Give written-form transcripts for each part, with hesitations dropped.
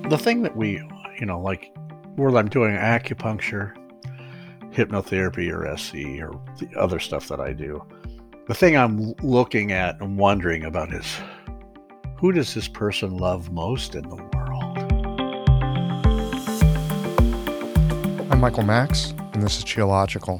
The thing that like where I'm doing acupuncture, hypnotherapy, or SE, or the other stuff that I do, the thing I'm looking at and wondering about is who does this person love most in the world? I'm Michael Max, and this is Geological.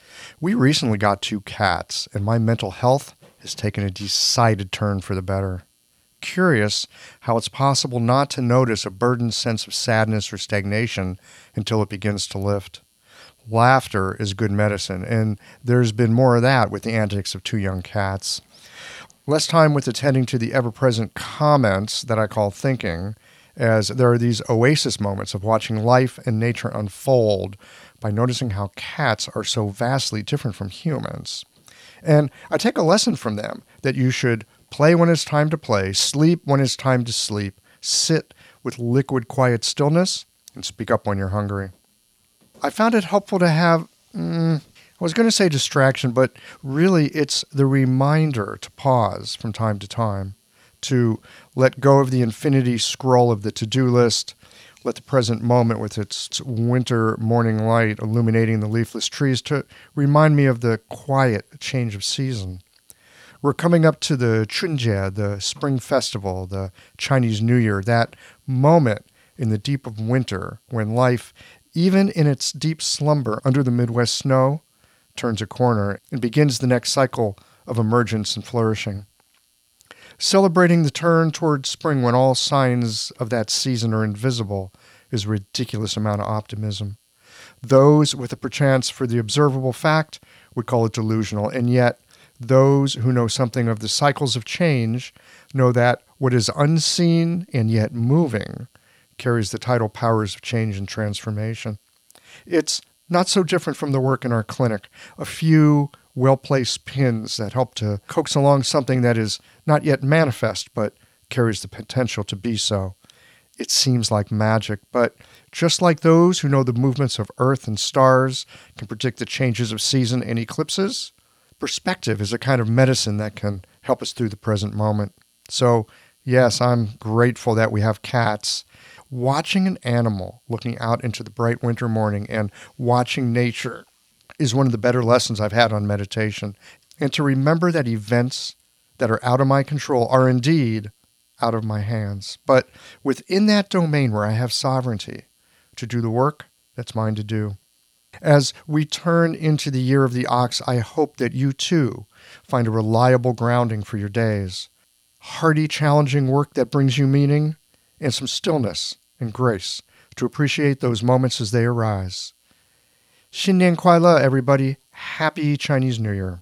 We recently got 2 cats, and my mental health has taken a decided turn for the better. Curious how it's possible not to notice a burdened sense of sadness or stagnation until it begins to lift. Laughter is good medicine, and there's been more of that with the antics of 2 young cats. Less time with attending to the ever-present comments that I call thinking, as there are these oasis moments of watching life and nature unfold by noticing how cats are so vastly different from humans. And I take a lesson from them that you should play when it's time to play, sleep when it's time to sleep, sit with liquid quiet stillness, and speak up when you're hungry. I found it helpful to have, I was going to say distraction, but really it's the reminder to pause from time to time, to let go of the infinity scroll of the to-do list, let the present moment with its winter morning light illuminating the leafless trees to remind me of the quiet change of season. We're coming up to the Chunjie, the Spring Festival, the Chinese New Year, that moment in the deep of winter when life, even in its deep slumber under the Midwest snow, turns a corner and begins the next cycle of emergence and flourishing. Celebrating the turn towards spring when all signs of that season are invisible is a ridiculous amount of optimism. Those with a perchance for the observable fact would call it delusional, and yet those who know something of the cycles of change know that what is unseen and yet moving carries the tidal powers of change and transformation. It's not so different from the work in our clinic. A few well-placed pins that help to coax along something that is not yet manifest but carries the potential to be so. It seems like magic, but just like those who know the movements of Earth and stars can predict the changes of season and eclipses, perspective is a kind of medicine that can help us through the present moment. So, yes, I'm grateful that we have cats. Watching an animal looking out into the bright winter morning and watching nature is one of the better lessons I've had on meditation. And to remember that events that are out of my control are indeed out of my hands. But within that domain where I have sovereignty to do the work that's mine to do. As we turn into the year of the ox, I hope that you too find a reliable grounding for your days. Hearty, challenging work that brings you meaning and some stillness and grace to appreciate those moments as they arise. 新年快乐, everybody. Happy Chinese New Year.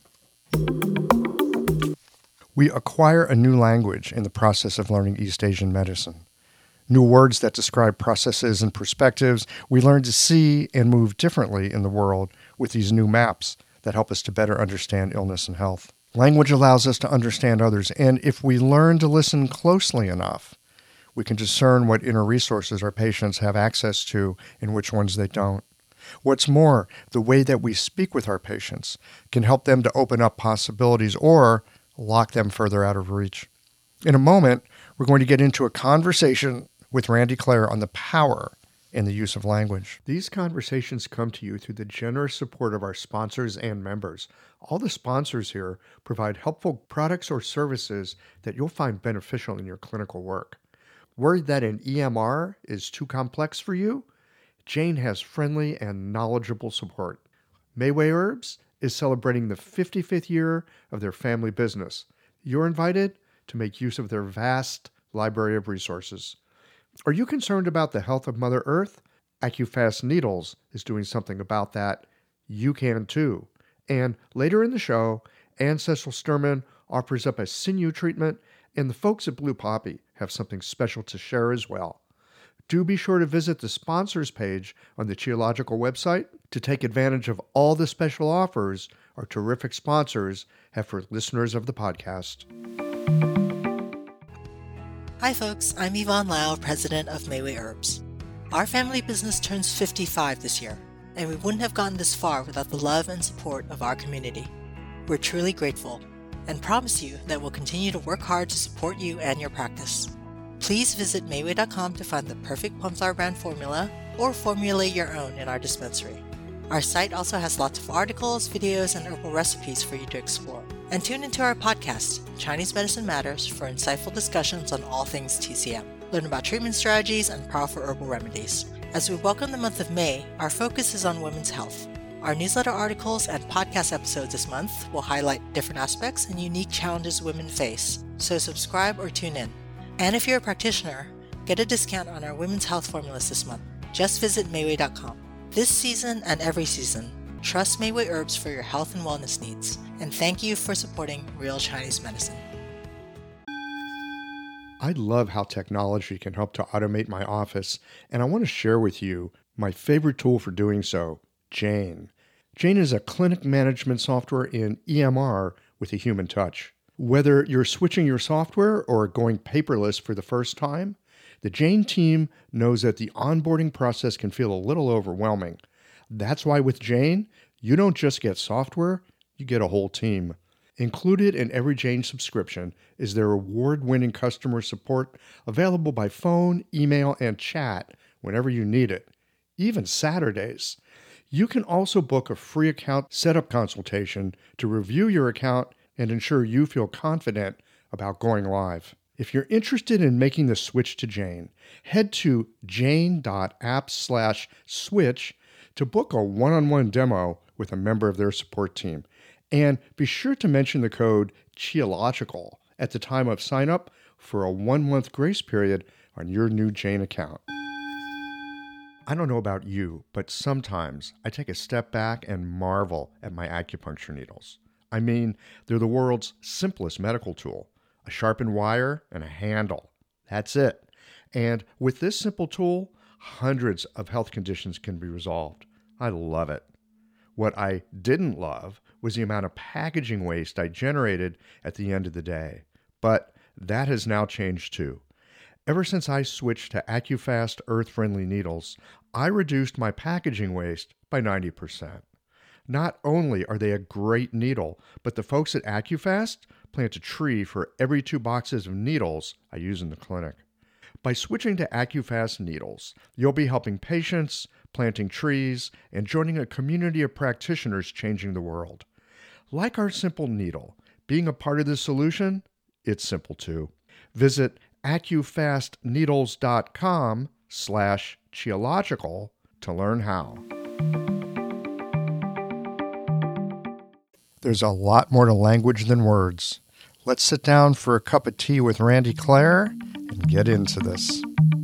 We acquire a new language in the process of learning East Asian medicine. New words that describe processes and perspectives. We learn to see and move differently in the world with these new maps that help us to better understand illness and health. Language allows us to understand others, and if we learn to listen closely enough, we can discern what inner resources our patients have access to and which ones they don't. What's more, the way that we speak with our patients can help them to open up possibilities or lock them further out of reach. In a moment, we're going to get into a conversation with Randy Clare on the power in the use of language. These conversations come to you through the generous support of our sponsors and members. All the sponsors here provide helpful products or services that you'll find beneficial in your clinical work. Worried that an EMR is too complex for you? Jane has friendly and knowledgeable support. Mayway Herbs is celebrating the 55th year of their family business. You're invited to make use of their vast library of resources. Are you concerned about the health of Mother Earth? AccuFast Needles is doing something about that. You can too. And later in the show, Ann Cecil Sturman offers up a sinew treatment, and the folks at Blue Poppy have something special to share as well. Do be sure to visit the sponsors page on the Geological website to take advantage of all the special offers our terrific sponsors have for listeners of the podcast. Hi folks, I'm Yvonne Lau, president of Mayway Herbs. Our family business turns 55 this year, and we wouldn't have gotten this far without the love and support of our community. We're truly grateful and promise you that we'll continue to work hard to support you and your practice. Please visit Mayway.com to find the perfect Plum Flower brand formula or formulate your own in our dispensary. Our site also has lots of articles, videos, and herbal recipes for you to explore. And tune into our podcast, Chinese Medicine Matters, for insightful discussions on all things TCM. Learn about treatment strategies and powerful herbal remedies. As we welcome the month of May, our focus is on women's health. Our newsletter articles and podcast episodes this month will highlight different aspects and unique challenges women face, so subscribe or tune in. And if you're a practitioner, get a discount on our women's health formulas this month. Just visit Mayway.com. This season and every season, trust Mayway Herbs for your health and wellness needs. And thank you for supporting Real Chinese Medicine. I love how technology can help to automate my office, and I want to share with you my favorite tool for doing so, Jane. Jane is a clinic management software in EMR with a human touch. Whether you're switching your software or going paperless for the first time, the Jane team knows that the onboarding process can feel a little overwhelming. That's why with Jane, you don't just get software, you get a whole team. Included in every Jane subscription is their award-winning customer support available by phone, email, and chat whenever you need it, even Saturdays. You can also book a free account setup consultation to review your account and ensure you feel confident about going live. If you're interested in making the switch to Jane, head to jane.app/switch to book a one-on-one demo with a member of their support team. And be sure to mention the code CHIOLOGICAL at the time of sign up for a 1-month grace period on your new Jane account. I don't know about you, but sometimes I take a step back and marvel at my acupuncture needles. I mean, they're the world's simplest medical tool. A sharpened wire and a handle. That's it. And with this simple tool, hundreds of health conditions can be resolved. I love it. What I didn't love was the amount of packaging waste I generated at the end of the day. But that has now changed too. Ever since I switched to AccuFast earth-friendly needles, I reduced my packaging waste by 90%. Not only are they a great needle, but the folks at AccuFast plant a tree for every 2 boxes of needles I use in the clinic. By switching to AccuFast needles, you'll be helping patients, planting trees, and joining a community of practitioners changing the world. Like our simple needle, being a part of the solution, it's simple too. Visit AccuFastNeedles.com/Qiological to learn how. There's a lot more to language than words. Let's sit down for a cup of tea with Randy Clare and get into this.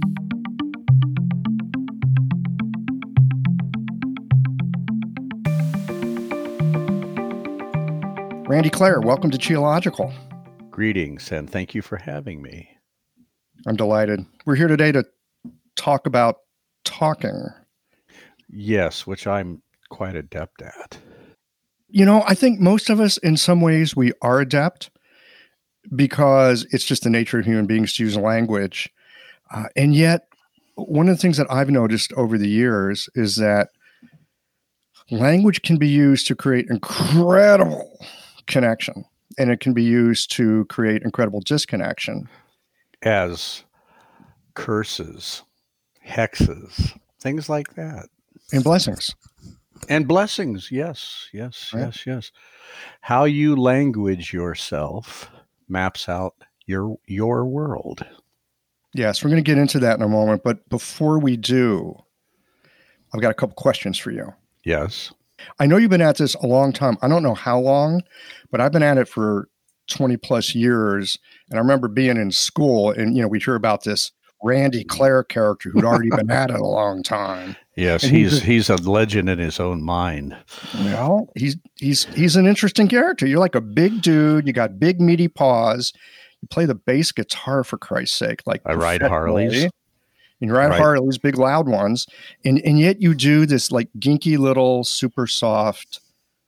Randy Clare, welcome to Qiological. Greetings, and thank you for having me. I'm delighted. We're here today to talk about talking. Yes, which I'm quite adept at. You know, I think most of us, in some ways, we are adept because it's just the nature of human beings to use language. And yet, one of the things that I've noticed over the years is that language can be used to create incredible connection, and it can be used to create incredible disconnection. As curses, hexes, things like that. And blessings. And blessings, yes, Right. yes. How you language yourself maps out your world. Yes, we're going to get into that in a moment. But before we do, I've got a couple questions for you. Yes. I know you've been at this a long time. I don't know how long, but I've been at it for 20 plus years. And I remember being in school and, we'd hear about this Randy Clare character who'd already been at it a long time. Yes, And he's a legend in his own mind. Well, he's an interesting character. You're like a big dude. You got big meaty paws. You play the bass guitar for Christ's sake. Like I ride professionally. Harleys. And you ride Right. Harleys, big loud ones. And yet you do this like ginky little super soft,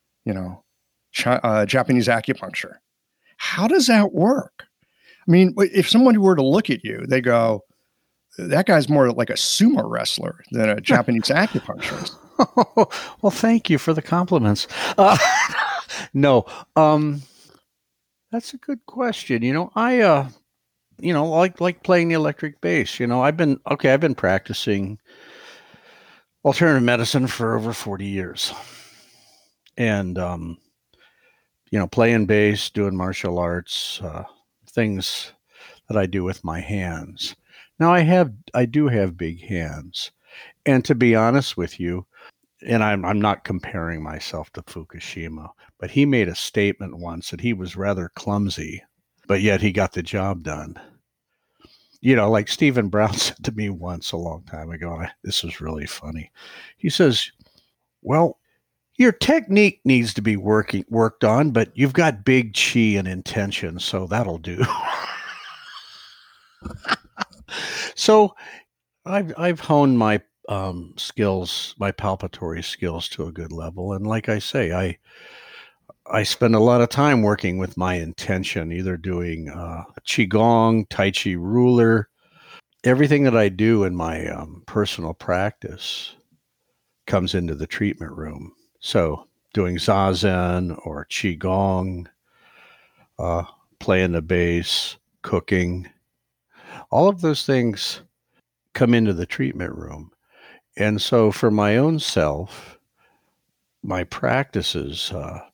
Japanese acupuncture. How does that work? I mean, if someone were to look at you, they go, that guy's more like a sumo wrestler than a Japanese acupuncturist. Well, thank you for the compliments. No, that's a good question. like playing the electric bass. I've been practicing alternative medicine for over 40 years. And playing bass, doing martial arts, things that I do with my hands. Now I do have big hands. And to be honest with you, and I'm not comparing myself to Fukushima, but he made a statement once that he was rather clumsy, but yet he got the job done. Like Stephen Brown said to me once a long time ago, and this was really funny. He says, "Well, your technique needs to be worked on, but you've got big chi and intention, so that'll do." So I've honed my skills, my palpatory skills to a good level, and like I say, I spend a lot of time working with my intention, either doing qigong, tai chi ruler. Everything that I do in my personal practice comes into the treatment room. So doing zazen or qigong, uh, playing the bass, cooking, all of those things come into the treatment room. And so for my own self, my practices,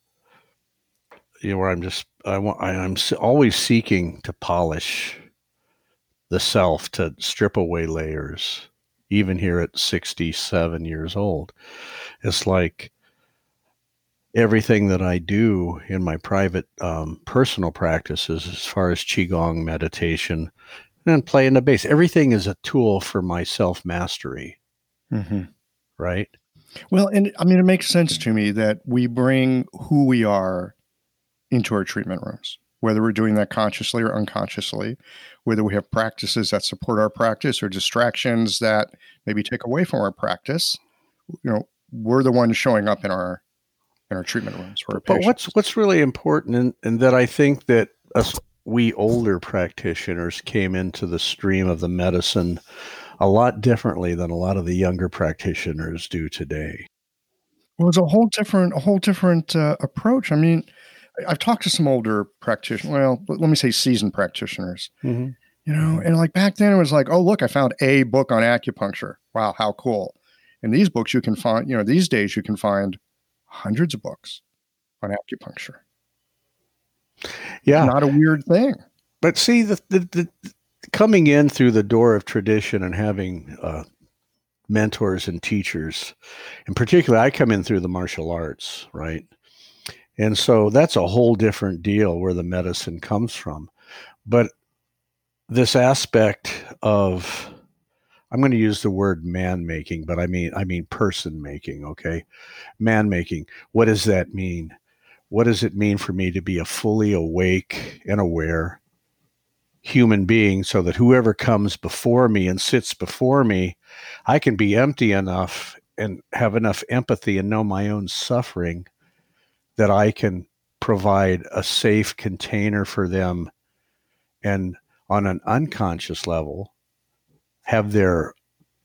where I'm always seeking to polish the self, to strip away layers, even here at 67 years old. It's like everything that I do in my private personal practices, as far as qigong, meditation, and playing the bass, everything is a tool for my self mastery. Mm-hmm. Right? Well, and I mean, it makes sense to me that we bring who we are into our treatment rooms, whether we're doing that consciously or unconsciously, whether we have practices that support our practice or distractions that maybe take away from our practice. We're the ones showing up in our treatment rooms for our patients. But what's really important, and that I think that we older practitioners came into the stream of the medicine a lot differently than a lot of the younger practitioners do today. Well, it's a whole different approach. I mean, I've talked to some older practitioners. Well, let me say seasoned practitioners. Mm-hmm. And like back then it was like, oh, look, I found a book on acupuncture. Wow, how cool. And these books you can find, these days you can find hundreds of books on acupuncture. Yeah. It's not a weird thing. But see, the coming in through the door of tradition and having mentors and teachers, in particular, I come in through the martial arts, right? And so that's a whole different deal where the medicine comes from. But this aspect of, I'm going to use the word man making, but I mean person making, okay? Man making. What does that mean? What does it mean for me to be a fully awake and aware human being, so that whoever comes before me and sits before me, I can be empty enough and have enough empathy and know my own suffering that I can provide a safe container for them, and on an unconscious level have their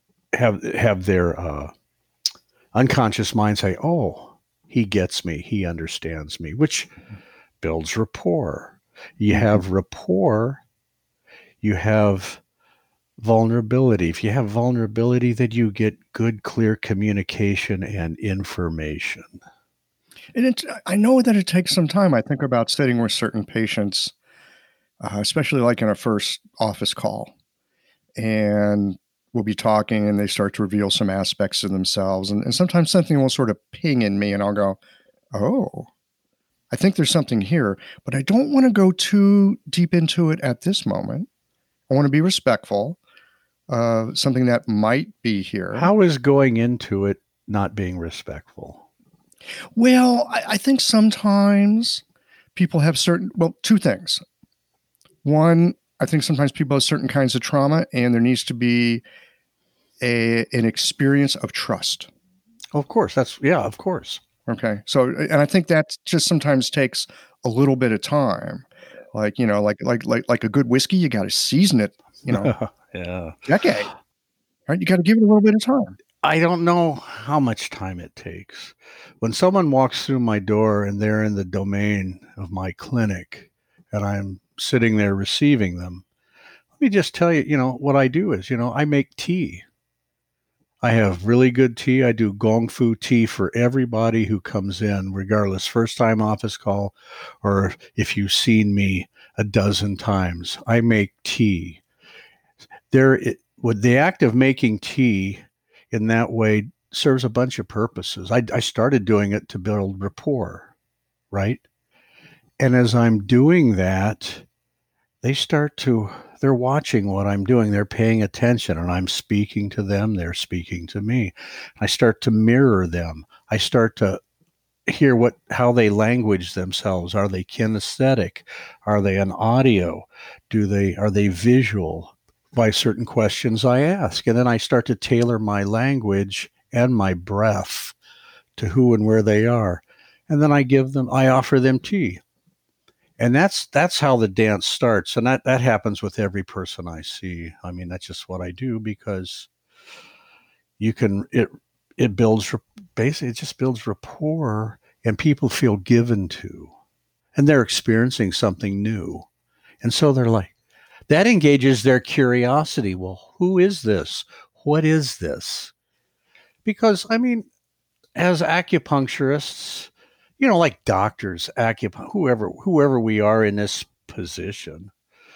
unconscious mind say, "Oh, he gets me, he understands me," which builds rapport. You have rapport, you have vulnerability. If you have vulnerability, then you get good, clear communication and information. And I know that it takes some time. I think about sitting with certain patients, especially like in a first office call, and we'll be talking and they start to reveal some aspects of themselves. And sometimes something will sort of ping in me and I'll go, oh, I think there's something here, but I don't want to go too deep into it at this moment. I want to be respectful of something that might be here. How is going into it not being respectful? Well, I think sometimes people have two things. One, I think sometimes people have certain kinds of trauma and there needs to be an experience of trust. Of course. Of course. Okay. So, and I think that just sometimes takes a little bit of time. Like, like a good whiskey, you got to season it, yeah. Decade. Right? You got to give it a little bit of time. I don't know how much time it takes. When someone walks through my door and they're in the domain of my clinic and I'm sitting there receiving them, Let me just tell you, what I do is, I make tea. I have really good tea. I do gong fu tea for everybody who comes in, regardless, first time office call, or if you've seen me a dozen times. I make tea. With the act of making tea in that way serves a bunch of purposes. I started doing it to build rapport, right? And as I'm doing that, they're watching what I'm doing. They're paying attention, and I'm speaking to them. They're speaking to me. I start to mirror them. I start to hear how they language themselves. Are they kinesthetic? Are they an audio? Are they visual? By certain questions I ask. And then I start to tailor my language and my breath to who and where they are. And then I offer them tea. And that's how the dance starts. And that happens with every person I see. I mean, that's just what I do, because it builds, basically, it just builds rapport, and people feel given to, and they're experiencing something new. And so they're like, that engages their curiosity. Well, who is this? What is this? Because, I mean, as acupuncturists, like doctors, whoever we are in this position,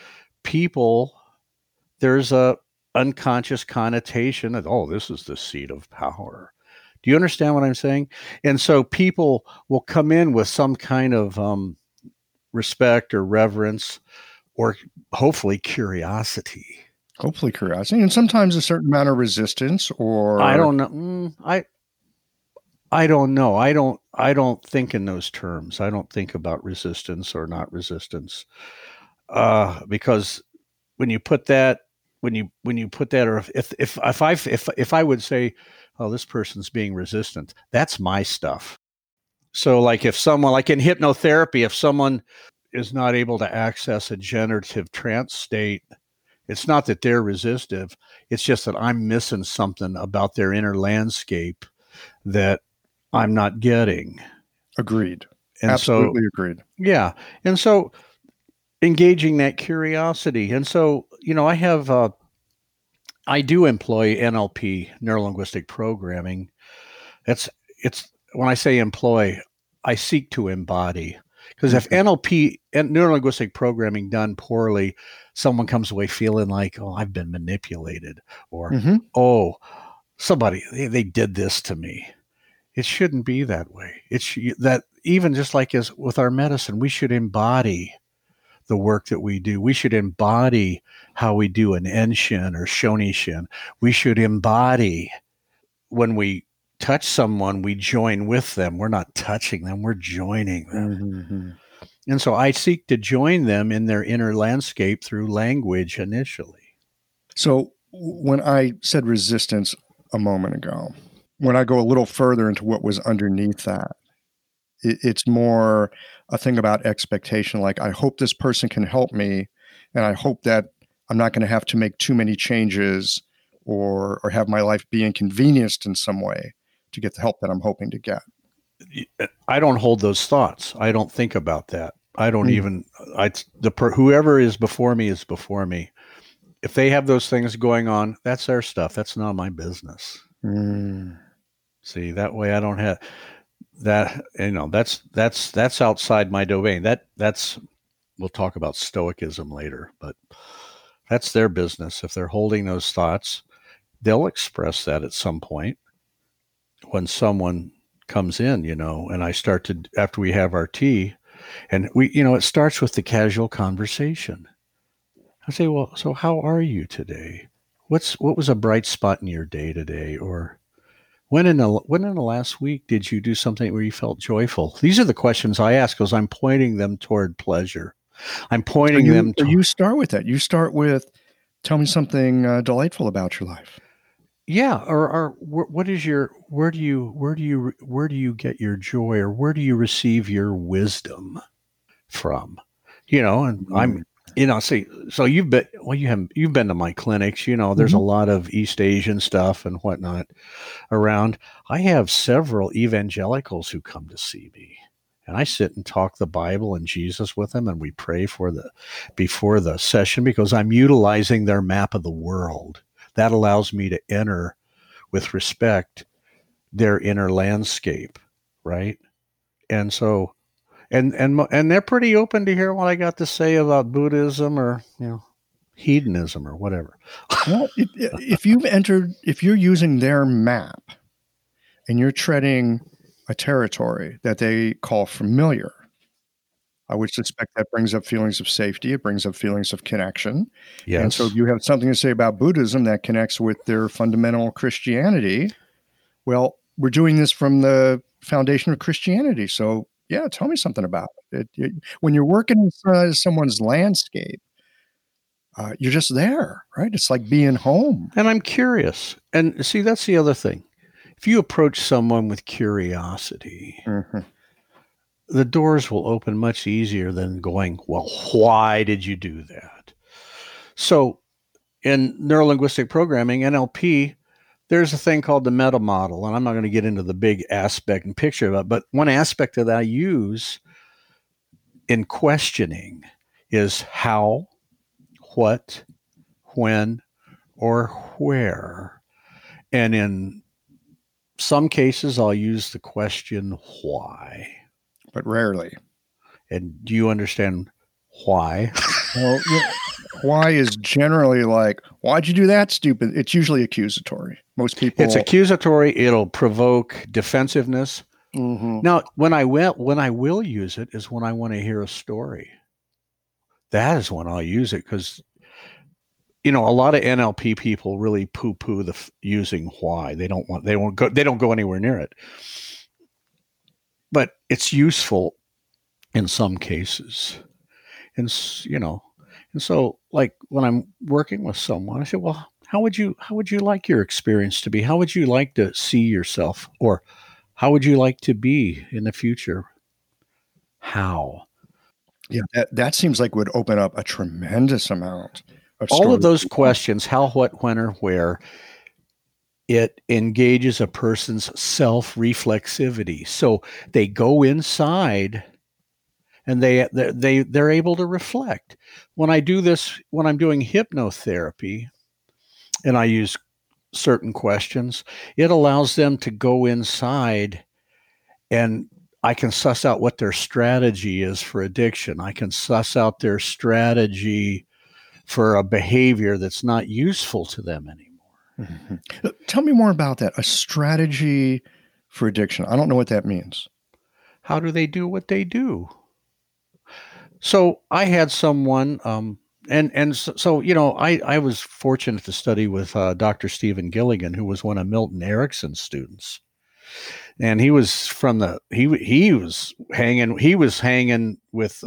there's a unconscious connotation of, oh, this is the seat of power. Do you understand what I'm saying? And so people will come in with some kind of respect or reverence, or hopefully curiosity. And sometimes a certain amount of resistance, or I don't know. I don't know. I don't think in those terms. I don't think about resistance or not resistance, because when you put that, or if I would say, oh, this person's being resistant, that's my stuff. So, like, if someone, like in hypnotherapy, if someone is not able to access a generative trance state, it's not that they're resistive. It's just that I'm missing something about their inner landscape that I'm not getting. Agreed. And absolutely agreed. Yeah. And so engaging that curiosity. And so, I do employ NLP, neuro-linguistic programming. It's when I say employ, I seek to embody. Because if NLP and neuro-linguistic programming done poorly, someone comes away feeling like, oh, I've been manipulated, or, oh, somebody, they did this to me. It shouldn't be that way. That even just like as with our medicine, we should embody the work that we do. We should embody how we do an Enshin or Shonishin. We should embody when we touch someone, we join with them. We're not touching them, we're joining them. And so I seek to join them in their inner landscape through language initially. So when I said resistance a moment ago, when I go a little further into what was underneath that, it's more a thing about expectation. Like, I hope this person can help me, and I hope that I'm not going to have to make too many changes or have my life be inconvenienced in some way to get the help that I'm hoping to get. I don't hold those thoughts. I don't think about that. I don't even, whoever is before me is before me. If they have those things going on, that's their stuff. That's not my business. See, that way I don't have that, that's outside my domain. We'll talk about Stoicism later, but that's their business. If they're holding those thoughts, they'll express that at some point when someone comes in, and I start to, after we have our tea, and it starts with the casual conversation. I say, well, so how are you today? What was a bright spot in your day today? Or when in the last week did you do something where you felt joyful? These are the questions I ask, because I'm pointing them toward pleasure. I'm pointing them to. You start with that. You start with, tell me something delightful about your life. Yeah, or where do you get your joy, or where do you receive your wisdom from? And I'm, see, so you've been to my clinics, there's a lot of East Asian stuff and whatnot around. I have several evangelicals who come to see me, and I sit and talk the Bible and Jesus with them, and we pray before the session, because I'm utilizing their map of the world. That allows me to enter with respect their inner landscape, right? And so, and they're pretty open to hear what I got to say about Buddhism or hedonism or whatever. Well, if you're using their map and you're treading a territory that they call familiar, I would suspect that brings up feelings of safety. It brings up feelings of connection. Yes. And so if you have something to say about Buddhism that connects with their fundamental Christianity, well, we're doing this from the foundation of Christianity. So yeah, tell me something about it. When you're working inside someone's landscape, you're just there, right? It's like being home. And I'm curious. And see, that's the other thing. If you approach someone with curiosity, the doors will open much easier than going, well, why did you do that? So in neurolinguistic programming, NLP, there's a thing called the meta model. And I'm not going to get into the big aspect and picture of it, but one aspect that I use in questioning is how, what, when, or where. And in some cases, I'll use the question why. But rarely. And do you understand why? Well, why is generally like, why'd you do that, stupid? It's usually accusatory. Most people. It's accusatory. It'll provoke defensiveness. Now, when I will use it is when I want to hear a story. That is when I'll use it, because a lot of NLP people really poo-poo using why. They don't go anywhere near it. But it's useful in some cases. And so like when I'm working with someone, I say, well, how would you like your experience to be? How would you like to see yourself? Or how would you like to be in the future? How? Yeah, that seems like would open up a tremendous amount of all of those questions, how, what, when, or where, it engages a person's self-reflexivity. So they go inside and they're able to reflect. When I do this, when I'm doing hypnotherapy and I use certain questions, it allows them to go inside, and I can suss out what their strategy is for addiction. I can suss out their strategy for a behavior that's not useful to them anymore. Tell me more about that. A strategy for addiction. I don't know what that means. How do they do what they do? So I had someone, I was fortunate to study with Dr. Stephen Gilligan, who was one of Milton Erickson's students, and he was he was hanging with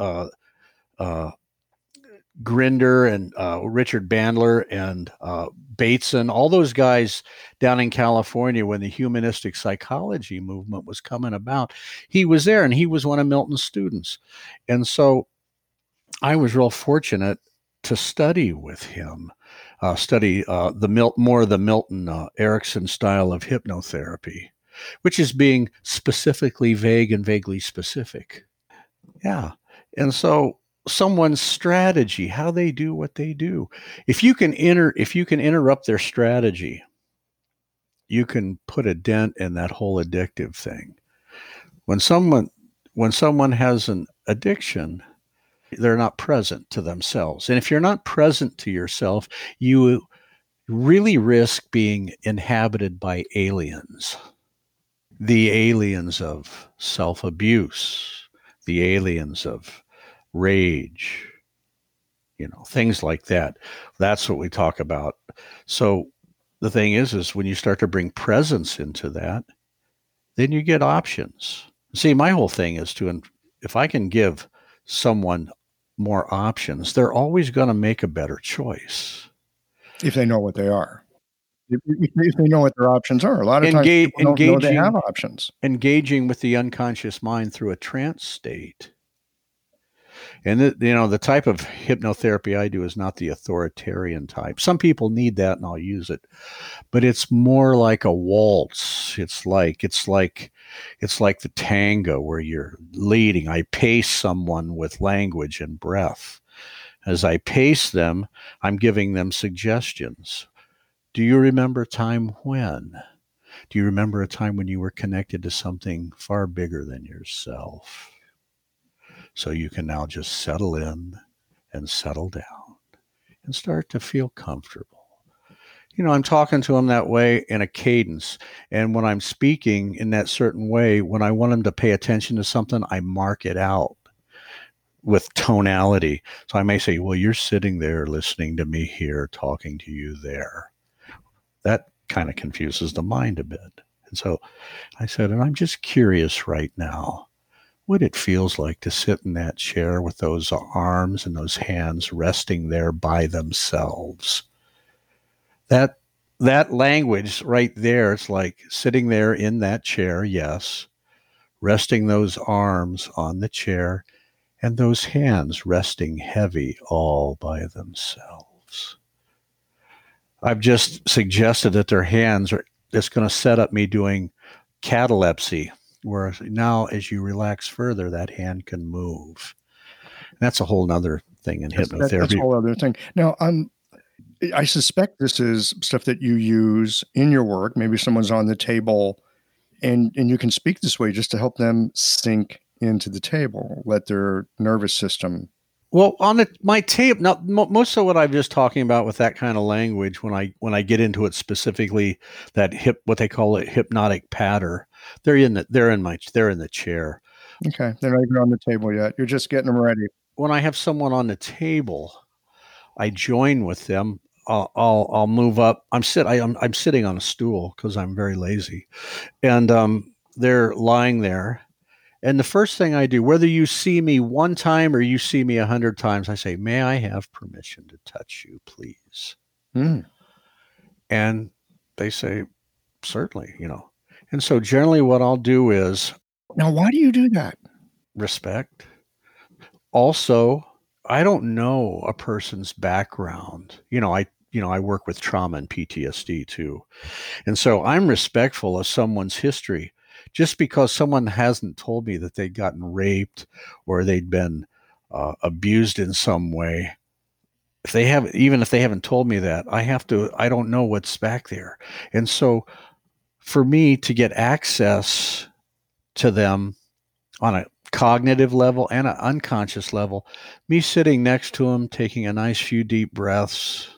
Grinder and Richard Bandler and Bateson, all those guys down in California when the humanistic psychology movement was coming about. He was there, and he was one of Milton's students. And so I was real fortunate to study with him, more of the Milton Erickson style of hypnotherapy, which is being specifically vague and vaguely specific. Yeah. And so someone's strategy, how they do what they do. If you can interrupt their strategy, you can put a dent in that whole addictive thing. When someone has an addiction, they're not present to themselves. And if you're not present to yourself, you really risk being inhabited by aliens. The aliens of self-abuse, the aliens of rage, things like that. That's what we talk about. So the thing is when you start to bring presence into that, then you get options. See, my whole thing is if I can give someone more options, they're always going to make a better choice. If they know what they are. If they know what their options are. A lot of times people don't know they have options. Engaging with the unconscious mind through a trance state. And the type of hypnotherapy I do is not the authoritarian type. Some people need that, and I'll use it, but it's more like a waltz. It's like It's like the tango where you're leading. I pace someone with language and breath. As I pace them, I'm giving them suggestions. Do you remember a time when? Do you remember a time when you were connected to something far bigger than yourself? So you can now just settle in and settle down and start to feel comfortable. I'm talking to them that way in a cadence. And when I'm speaking in that certain way, when I want them to pay attention to something, I mark it out with tonality. So I may say, well, you're sitting there listening to me here, talking to you there. That kind of confuses the mind a bit. And so I said, and I'm just curious right now what it feels like to sit in that chair with those arms and those hands resting there by themselves. That language right there, it's like sitting there in that chair, yes, resting those arms on the chair and those hands resting heavy all by themselves. I've just suggested that their hands are, it's going to set up me doing catalepsy, where now as you relax further, that hand can move. And that's a whole nother thing in hypnotherapy. That's a whole other thing. Now, I suspect this is stuff that you use in your work. Maybe someone's on the table and you can speak this way just to help them sink into the table, let their nervous system. Well, on my tape, now most of what I'm just talking about with that kind of language, when I get into it specifically, that what they call it hypnotic patter, they're in the chair. Okay, they're not even on the table yet. You're just getting them ready. When I have someone on the table, I join with them. I'll move up. I'm sitting on a stool because I'm very lazy, and they're lying there. And the first thing I do, whether you see me one time or you see me 100 times, I say, "May I have permission to touch you, please?" And they say, "Certainly." And so generally, what I'll do is, now, why do you do that? Respect. Also, I don't know a person's background. I work with trauma and PTSD too. And so I'm respectful of someone's history. Just because someone hasn't told me that they'd gotten raped or they'd been abused in some way, even if they haven't told me that, I don't know what's back there. And so for me to get access to them on a cognitive level and an unconscious level, me sitting next to them, taking a nice few deep breaths.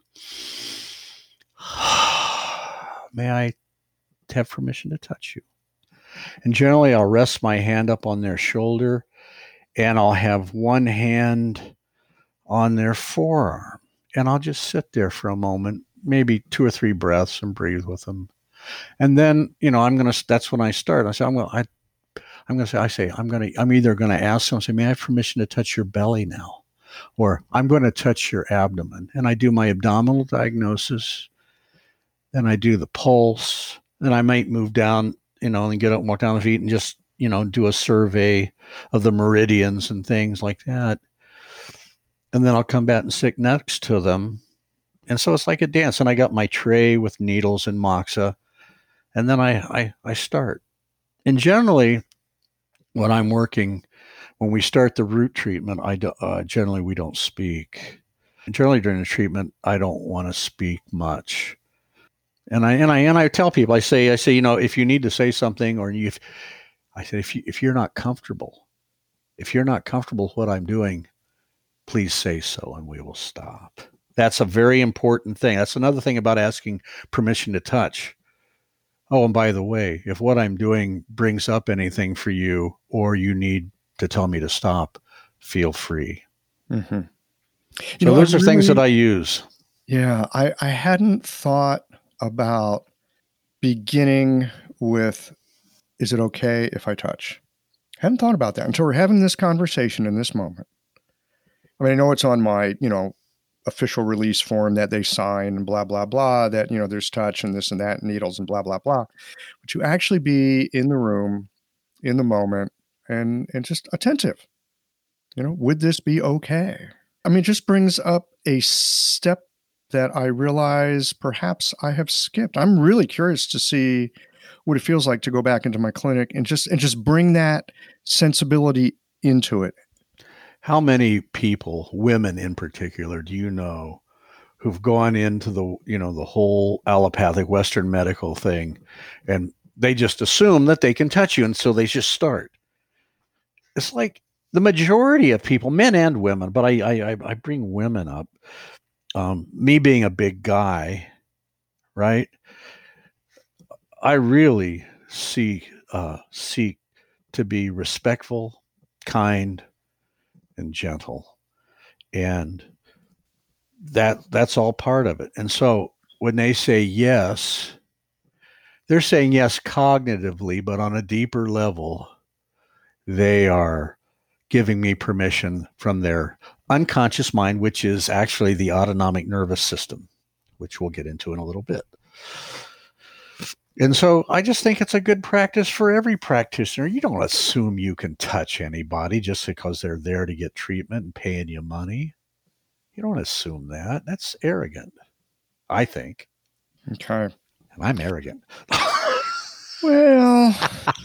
May I have permission to touch you? And generally I'll rest my hand up on their shoulder and I'll have one hand on their forearm and I'll just sit there for a moment, maybe 2 or 3 breaths and breathe with them. And then, that's when I start. I say, I'm either going to ask them, say, may I have permission to touch your belly now? Or I'm going to touch your abdomen. And I do my abdominal diagnosis. Then I do the pulse. Then I might move down, and get up and walk down the feet and just, do a survey of the meridians and things like that. And then I'll come back and sit next to them. And so it's like a dance. And I got my tray with needles and moxa. And then I start. And generally, when I'm working, when we start the root treatment, generally we don't speak. And generally during the treatment, I don't want to speak much. And I tell people, I say, if you need to say something, or if you're not comfortable with what I'm doing, please say so, and we will stop. That's a very important thing. That's another thing about asking permission to touch. Oh, and by the way, if what I'm doing brings up anything for you, or you need to tell me to stop, feel free. Mm-hmm. So those are things that I use. Yeah, I hadn't thought about beginning with, is it okay if I touch? I hadn't thought about that until we're having this conversation in this moment. I mean, I know it's on my, official release form that they sign and blah, blah, blah, that, there's touch and this and that, and needles and blah, blah, blah. But you actually be in the room, in the moment, and just attentive. Would this be okay? I mean, it just brings up a step that I realize perhaps I have skipped. I'm really curious to see what it feels like to go back into my clinic and just bring that sensibility into it. How many people, women in particular, do you know who've gone into the whole allopathic Western medical thing, and they just assume that they can touch you, and so they just start. It's like the majority of people, men and women, but I bring women up. Me being a big guy, right? I really seek to be respectful, kind, and gentle, and that's all part of it. And so when they say yes, they're saying yes cognitively, but on a deeper level, they are giving me permission from their unconscious mind, which is actually the autonomic nervous system, which we'll get into in a little bit. And so I just think it's a good practice for every practitioner. You don't assume you can touch anybody just because they're there to get treatment and paying you money. You don't assume that. That's arrogant, I think. Okay. And I'm arrogant. Well,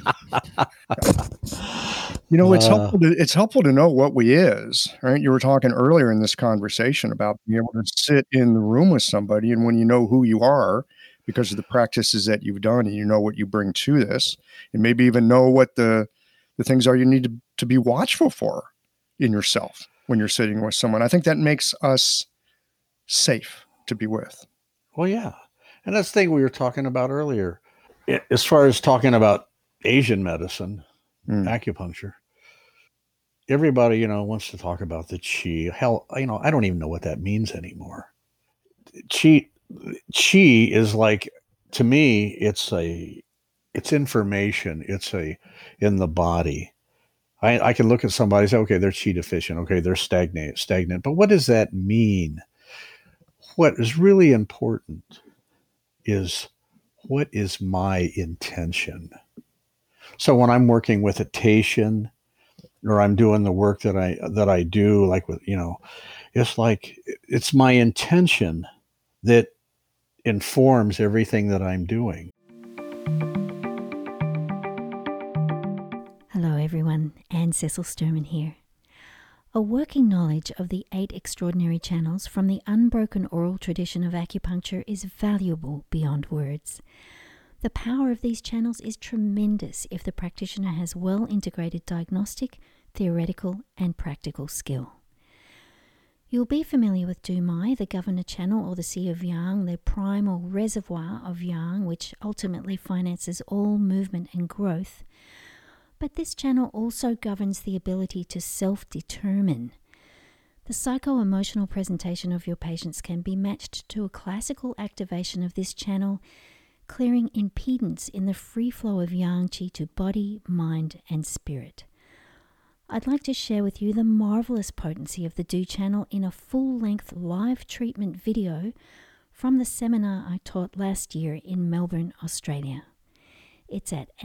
it's helpful to know what we is, right? You were talking earlier in this conversation about being able to sit in the room with somebody, and when you know who you are because of the practices that you've done, and you know what you bring to this, and maybe even know what the things are you need to be watchful for in yourself when you're sitting with someone. I think that makes us safe to be with. Well, yeah. And that's the thing we were talking about earlier. As far as talking about Asian medicine, acupuncture, everybody, wants to talk about the qi. Hell, I don't even know what that means anymore. Qi is like, to me, it's information. It's in the body. I can look at somebody and say, okay, they're qi deficient. Okay, they're stagnant. But what does that mean? What is really important is, what is my intention? So when I'm working with a Taitian, or I'm doing the work that I do, like with, it's like, it's my intention that informs everything that I'm doing. Hello everyone, Anne Cecil Sturman here. A working knowledge of the 8 extraordinary channels from the unbroken oral tradition of acupuncture is valuable beyond words. The power of these channels is tremendous if the practitioner has well integrated diagnostic, theoretical, and practical skill. You'll be familiar with Du Mai, the governor channel, or the Sea of Yang, the primal reservoir of Yang, which ultimately finances all movement and growth. But this channel also governs the ability to self-determine. The psycho-emotional presentation of your patients can be matched to a classical activation of this channel, clearing impedance in the free flow of Yang Qi to body, mind, and spirit. I'd like to share with you the marvelous potency of the Du channel in a full-length live treatment video from the seminar I taught last year in Melbourne, Australia. It's at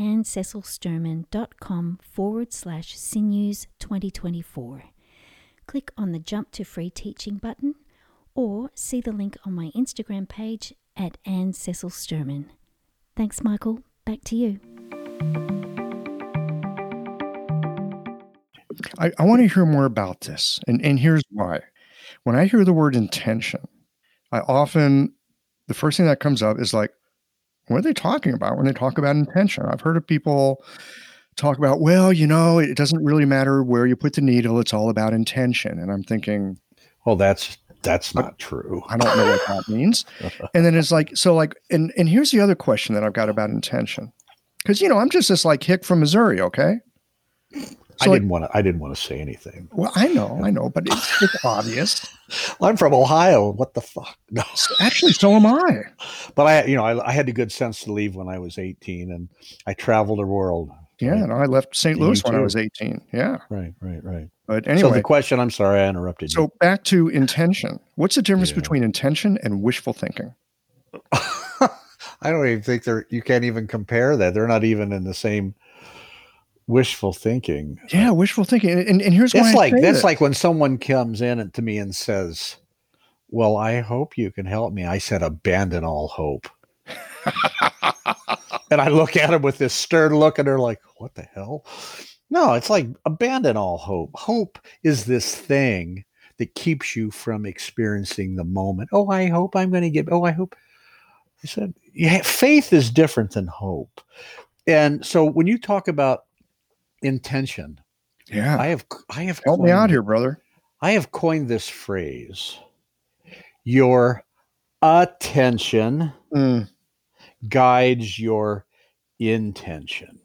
annececilsturman.com/sinews 2024. Click on the Jump to Free Teaching button, or see the link on my Instagram page at Anne Cecil Sturman. Thanks, Michael. Back to you. I want to hear more about this, and here's why. When I hear the word intention, the first thing that comes up is like, what are they talking about when they talk about intention? I've heard of people talk about, well, it doesn't really matter where you put the needle. It's all about intention. And I'm thinking, well, that's not true. I don't know what that means. And then it's like, and here's the other question that I've got about intention. Because, I'm just this like hick from Missouri. Okay. So I didn't want to say anything. Well, I know, but it's obvious. I'm from Ohio. What the fuck? No, actually, so am I. But I had the good sense to leave when I was 18, and I traveled the world. Yeah, and I left St. Louis when I was 18. Yeah, right. But anyway, so the question. I'm sorry, I interrupted you. So back to intention. What's the difference between intention and wishful thinking? I don't even think you can't even compare that. They're not even in the same. Wishful thinking. Yeah, wishful thinking. And here's why that's like when someone comes in to me and says, well, I hope you can help me. I said, abandon all hope. And I look at them with this stern look, and they're like, what the hell? No, it's like abandon all hope. Hope is this thing that keeps you from experiencing the moment. Oh, I hope I'm going to get, oh, I hope. I said, yeah, faith is different than hope. And so when you talk about intention, Yeah. I have Help me out here, brother. I have coined this phrase. Your attention guides your intention.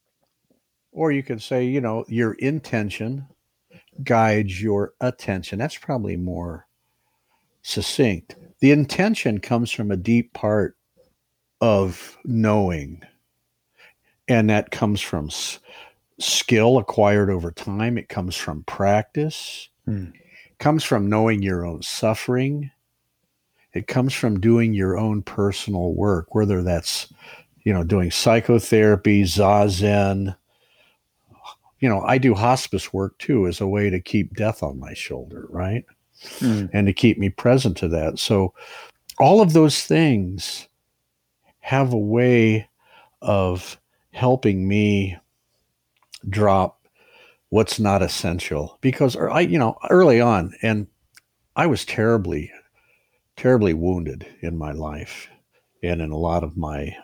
Or you could say, your intention guides your attention. That's probably more succinct. The intention comes from a deep part of knowing, and that comes from skill acquired over time. It comes from practice. It comes from knowing your own suffering. It comes from doing your own personal work, whether that's, doing psychotherapy, Zazen. I do hospice work too as a way to keep death on my shoulder, right? And to keep me present to that. So all of those things have a way of helping me drop what's not essential, because early on, and I was terribly, terribly wounded in my life and in a lot of my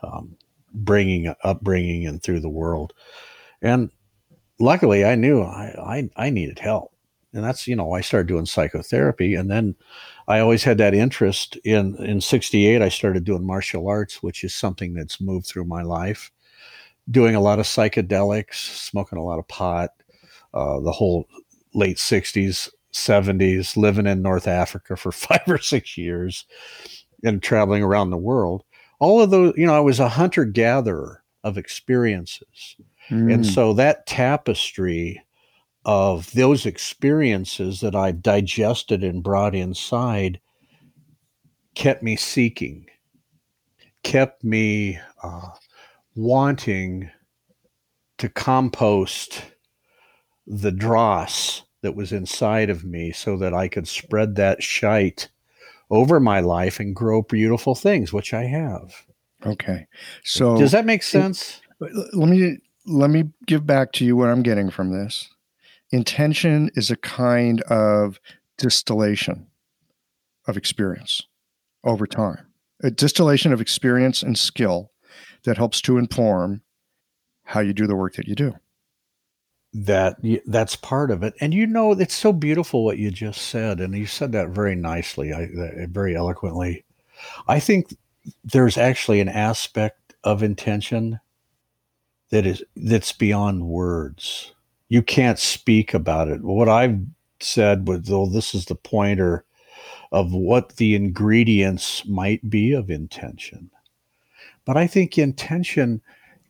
upbringing and through the world. And luckily I knew I needed help. And that's, I started doing psychotherapy, and then I always had that interest in 68. I started doing martial arts, which is something that's moved through my life, doing a lot of psychedelics, smoking a lot of pot, the whole late 60s, 70s, living in North Africa for 5 or 6 years and traveling around the world. All of those, I was a hunter-gatherer of experiences. And so that tapestry of those experiences that I've digested and brought inside kept me seeking, kept me wanting to compost the dross that was inside of me so that I could spread that shite over my life and grow beautiful things, which I have. Okay. So does that make sense? Let me give back to you what I'm getting from this. Intention is a kind of distillation of experience over time, a distillation of experience and skill that helps to inform how you do the work that you do. That's part of it. And it's so beautiful what you just said. And you said that very nicely, very eloquently. I think there's actually an aspect of intention that's beyond words. You can't speak about it. What I've said was, this is the pointer of what the ingredients might be of intention. But I think intention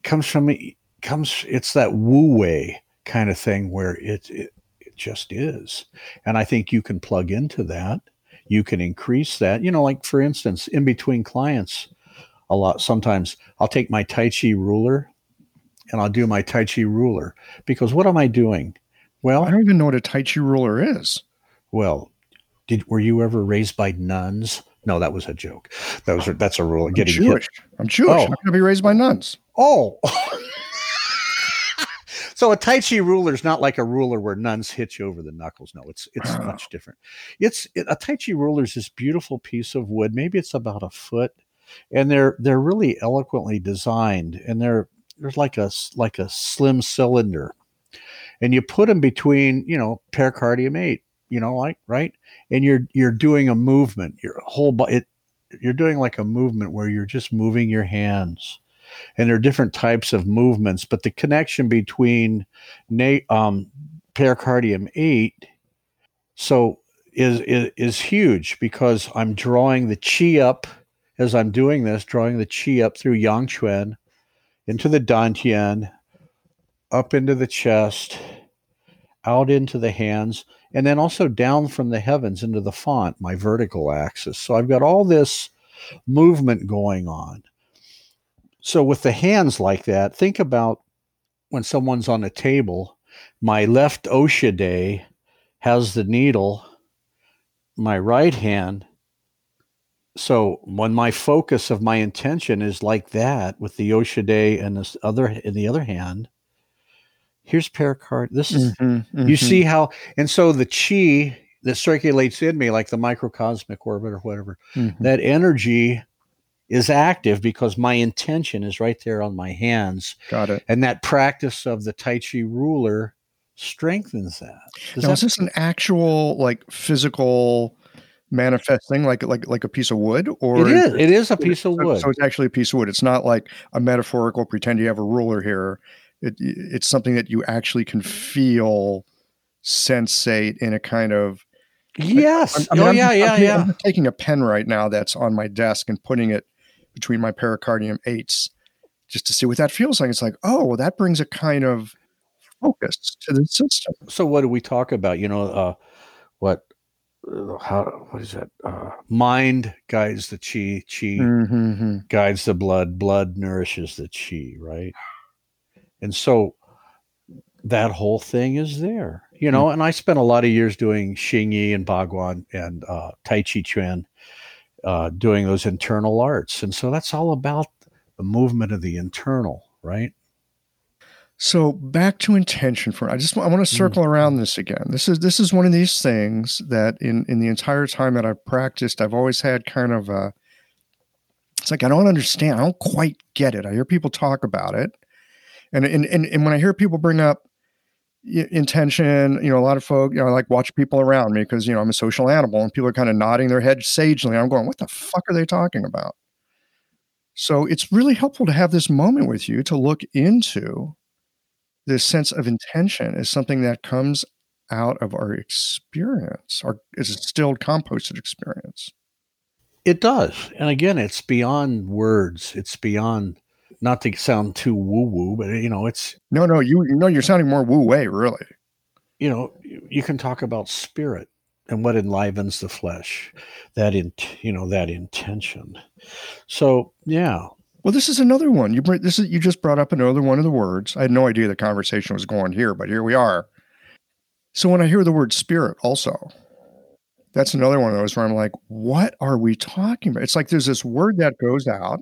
it's that wu-wei kind of thing where it just is. And I think you can plug into that. You can increase that. Like for instance, in between clients, sometimes I'll take my Tai Chi ruler and I'll do my Tai Chi ruler, because what am I doing? Well, I don't even know what a Tai Chi ruler is. Well, were you ever raised by nuns? No, that was a joke. That's a rule. I'm Jewish. I'm Jewish. I'm going to be raised by nuns. Oh. So a Tai Chi ruler is not like a ruler where nuns hit you over the knuckles. No, it's much different. A Tai Chi ruler is this beautiful piece of wood. Maybe it's about a foot, and they're really eloquently designed, and there's like a slim cylinder, and you put them between, pericardium 8, right, and you're doing a movement. Your whole body, you're doing like a movement where you're just moving your hands. And there are different types of movements, but the connection between pericardium 8 is huge, because I'm drawing the qi up as I'm doing this, drawing the qi up through yang quan into the dantian, up into the chest, out into the hands, and then also down from the heavens into the font, my vertical axis. So I've got all this movement going on. So with the hands like that, think about when someone's on a table, my left oshide has the needle, my right hand So when my focus of my intention is like that with the Yoshide and this other in the other hand, here's pericard. This is you see how, and so the chi that circulates in me, like the microcosmic orbit or whatever, that energy is active because my intention is right there on my hands. Got it. And that practice of the Tai Chi ruler strengthens that. Now, is this an actual like physical manifesting, like a piece of wood, or it is a piece of wood? So it's actually a piece of wood. It's not like a metaphorical pretend you have a ruler here. It's something that you actually can feel, sensate in a kind of. Yes. I'm taking a pen right now that's on my desk and putting it between my pericardium 8s just to see what that feels like. It's like, oh, well, that brings a kind of focus to the system. So what do we talk about? What is that? Mind guides the chi guides the blood nourishes the chi, right? And so that whole thing is there, and I spent a lot of years doing Xingyi and Bagua and Tai Chi Chuan, doing those internal arts. And so that's all about the movement of the internal, right? So back to intention I want to circle around this again. This is one of these things that in the entire time that I've practiced, I've always had kind of it's like, I don't understand. I don't quite get it. I hear people talk about it. And when I hear people bring up intention, a lot of folk, I like watch people around me because, I'm a social animal and people are kind of nodding their heads sagely. I'm going, what the fuck are they talking about? So it's really helpful to have this moment with you to look into this sense of intention as something that comes out of our experience, or is a distilled, composted experience. It does. And again, it's beyond words. It's beyond, not to sound too woo-woo, but it's you're sounding more woo-way, really. You can talk about spirit and what enlivens the flesh, that intention. So yeah. Well, this is another one. You just brought up another one of the words. I had no idea the conversation was going here, but here we are. So when I hear the word spirit, also, that's another one of those where I'm like, what are we talking about? It's like there's this word that goes out.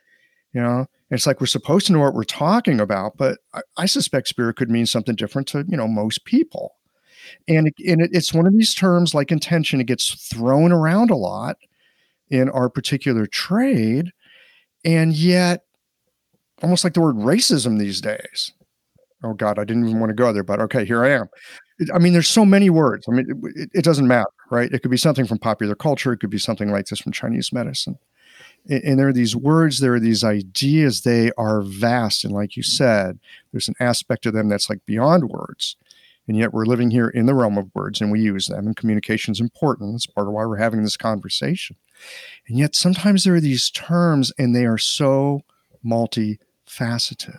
It's like we're supposed to know what we're talking about, but I suspect spirit could mean something different to, most people. And it's one of these terms like intention. It gets thrown around a lot in our particular trade. And yet, almost like the word racism these days. Oh, God, I didn't even want to go there, but okay, here I am. There's so many words. It doesn't matter, right? It could be something from popular culture. It could be something like this from Chinese medicine. And there are these words, there are these ideas, they are vast. And like you said, there's an aspect of them that's like beyond words. And yet we're living here in the realm of words and we use them, and communication is important. That's part of why we're having this conversation. And yet sometimes there are these terms and they are so multifaceted.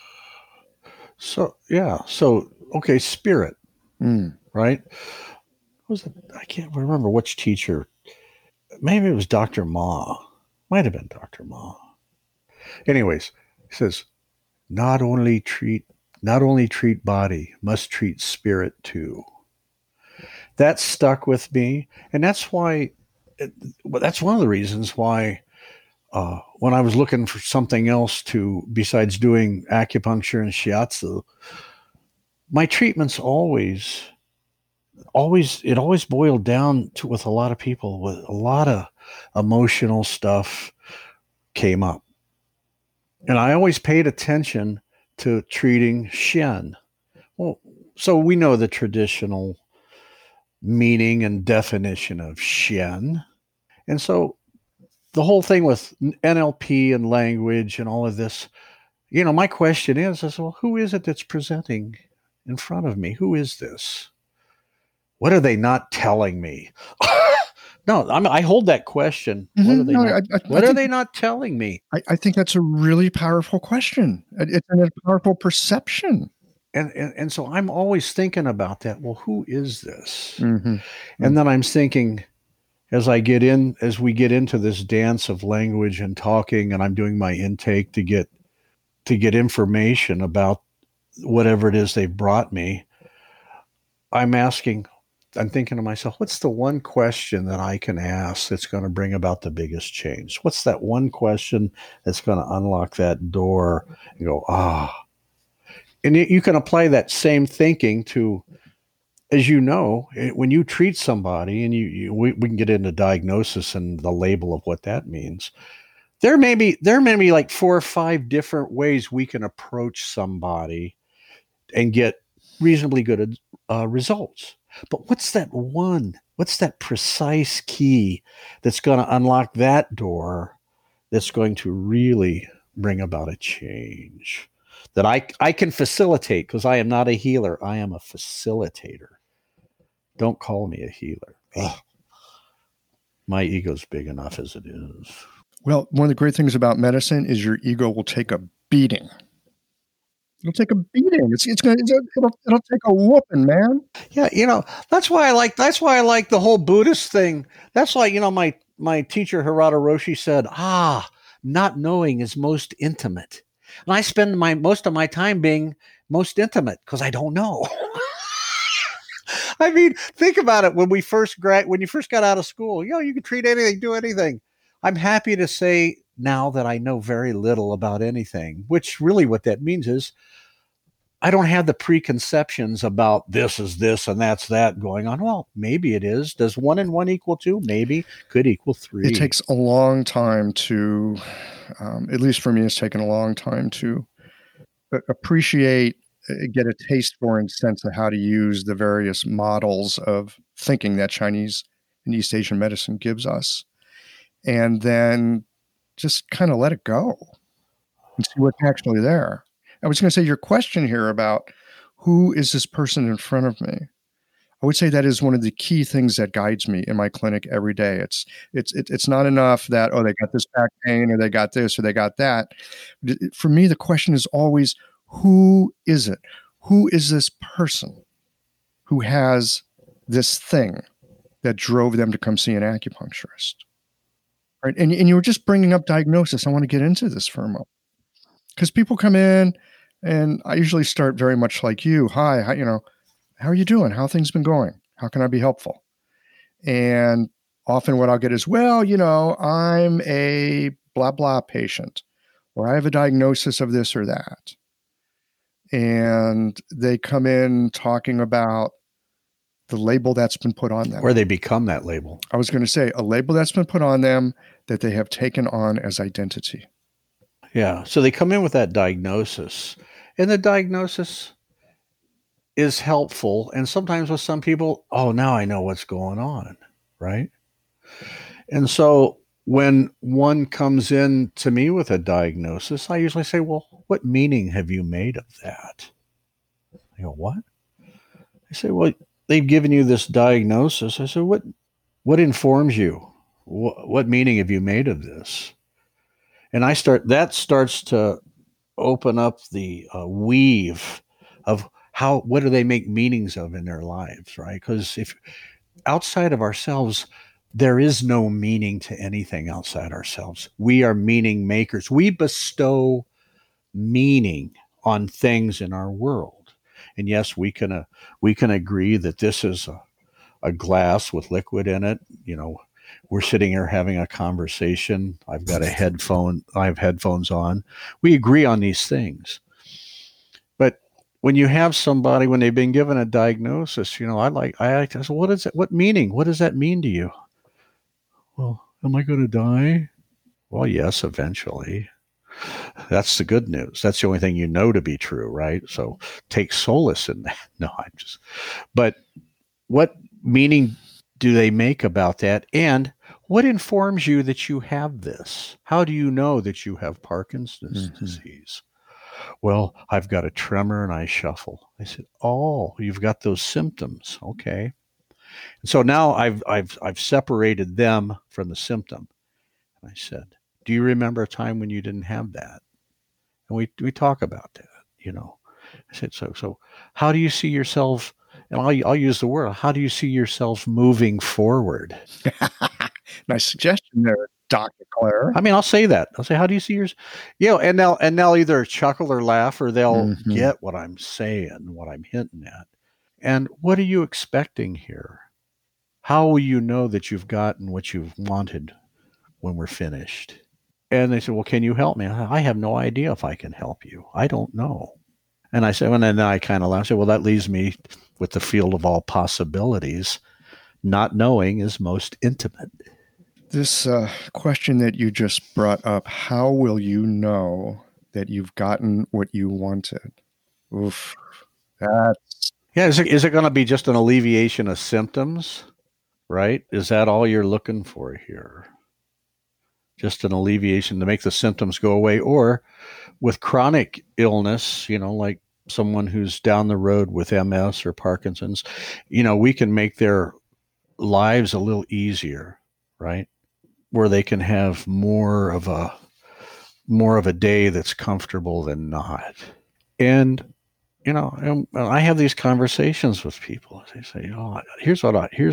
So, yeah. So, okay, spirit, right? Was it? I can't remember which teacher. Maybe it was Dr. Ma. Might have been Dr. Ma. Anyways, he says, not only treat body, must treat spirit too. That stuck with me. And that's why, that's one of the reasons why when I was looking for something else besides doing acupuncture and shiatsu, my treatments always boiled down to, with a lot of people, with a lot of emotional stuff came up. And I always paid attention to treating Shen. Well, so we know the traditional meaning and definition of Shen. And so the whole thing with NLP and language and all of this, my question is, well, who is it that's presenting in front of me? Who is this? What are they not telling me? No, I hold that question. What are they not telling me? I think that's a really powerful question. It's a powerful perception. And so I'm always thinking about that. Well, who is this? And then I'm thinking, as we get into this dance of language and talking, and I'm doing my intake to get information about whatever it is they've brought me, I'm asking, I'm thinking to myself, what's the one question that I can ask that's going to bring about the biggest change? What's that one question that's going to unlock that door and go, And you can apply that same thinking to, as you know, when you treat somebody and we can get into diagnosis and the label of what that means. There may be like 4 or 5 different ways we can approach somebody and get reasonably good results. But what's that one? What's that precise key that's going to unlock that door that's going to really bring about a change that I can facilitate, because I am not a healer. I am a facilitator. Don't call me a healer. Ugh. My ego's big enough as it is. Well, one of the great things about medicine is your ego will take a beating. It'll take a beating. It'll take a whooping, man. Yeah, that's why I like the whole Buddhist thing. That's like, my teacher Hirata Roshi said, not knowing is most intimate. And I spend most of my time being most intimate because I don't know. I mean, think about it. When you first got out of school, you could treat anything, do anything. I'm happy to say now that I know very little about anything, which really what that means is I don't have the preconceptions about this is this and that's that going on. Well, maybe it is. Does 1 and 1 equal 2? Maybe. Could equal 3. It takes a long time to, at least for me, it's taken a long time to appreciate, get a taste for and sense of how to use the various models of thinking that Chinese and East Asian medicine gives us. And then just kind of let it go and see what's actually there. I was going to say your question here about who is this person in front of me? I would say that is one of the key things that guides me in my clinic every day. It's not enough that, they got this back pain or they got this or they got that. For me, the question is always, who is it? Who is this person who has this thing that drove them to come see an acupuncturist? Right? And you were just bringing up diagnosis. I want to get into this for a moment. Because people come in, and I usually start very much like you. Hi, how are you doing? How have things been going? How can I be helpful? And often what I'll get is, I'm a blah, blah patient, or I have a diagnosis of this or that. And they come in talking about the label that's been put on them. Or they become that label. I was going to say a label that's been put on them that they have taken on as identity. Yeah. So they come in with that diagnosis, and the diagnosis is helpful. And sometimes with some people, now I know what's going on. Right. And so when one comes in to me with a diagnosis, I usually say, well, what meaning have you made of that? I go, what? I say, well, they've given you this diagnosis. I said, what informs you? What meaning have you made of this? And that starts to open up the weave of what do they make meanings of in their lives, right? Because if outside of ourselves, there is no meaning to anything outside ourselves. We are meaning makers. We bestow meaning on things in our world. And yes, we can agree that this is a glass with liquid in it. We're sitting here having a conversation. I have headphones on. We agree on these things. But when you have somebody, when they've been given a diagnosis, I like to say, what is it? What meaning? What does that mean to you? Well, am I going to die? Well, yes, eventually. That's the good news. That's the only thing you know to be true, right? So take solace in that. No, but what meaning do they make about that? And what informs you that you have this? How do you know that you have Parkinson's disease? Well, I've got a tremor and I shuffle. I said, you've got those symptoms. Okay. And so now I've separated them from the symptom. And I said, do you remember a time when you didn't have that? And we talk about that, I said, so how do you see yourself? And I'll use the word, how do you see yourself moving forward? Nice suggestion there, Dr. Claire. I mean, I'll say that. I'll say, how do you see yours? And they'll either chuckle or laugh, or they'll get what I'm saying, what I'm hinting at. And what are you expecting here? how will you know that you've gotten what you've wanted when we're finished? And they said, well, can you help me? I have no idea if I can help you. I don't know. And I said, and then I kind of laughed. I said, well, that leaves me with the field of all possibilities. Not knowing is most intimate. This question that you just brought up, how will you know that you've gotten what you wanted? Oof. That's Yeah, is it going to be just an alleviation of symptoms, right? Is that all you're looking for here? Just an alleviation to make the symptoms go away? Or with chronic illness, like someone who's down the road with MS or Parkinson's, we can make their lives a little easier, right? Where they can have more of a day that's comfortable than not. And I have these conversations with people. They say, here's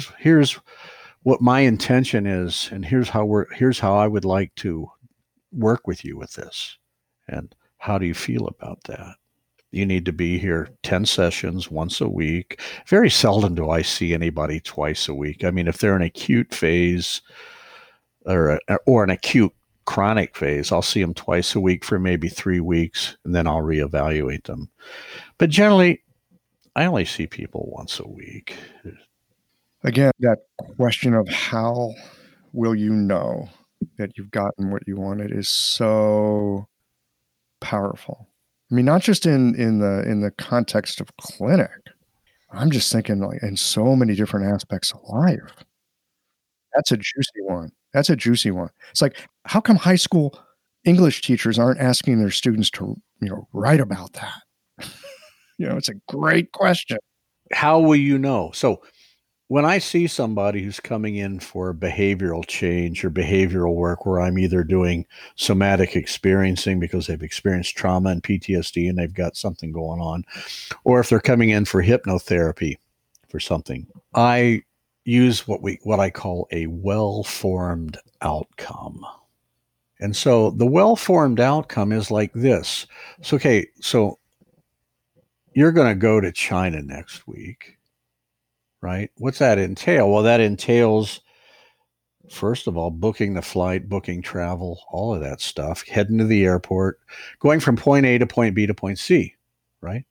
what my intention is, and here's how I would like to work with you with this. And how do you feel about that? You need to be here 10 sessions once a week. Very seldom do I see anybody twice a week. I mean, if they're in an acute phase or an acute chronic phase, I'll see them twice a week for maybe 3 weeks, and then I'll reevaluate them. But generally, I only see people once a week. Again, that question of how will you know that you've gotten what you wanted is so powerful. I mean, not just in the context of clinic. I'm just thinking like in so many different aspects of life. That's a juicy one. It's like, how come high school English teachers aren't asking their students to, write about that? It's a great question. How will you know? So when I see somebody who's coming in for behavioral change or behavioral work where I'm either doing somatic experiencing because they've experienced trauma and PTSD and they've got something going on, or if they're coming in for hypnotherapy for something, I use what I call a well-formed outcome. And so the well-formed outcome is like this. So you're going to go to China next week. Right? What's that entail? Well, that entails, first of all, booking the flight, booking travel, all of that stuff, heading to the airport, going from point A to point B to point C, right?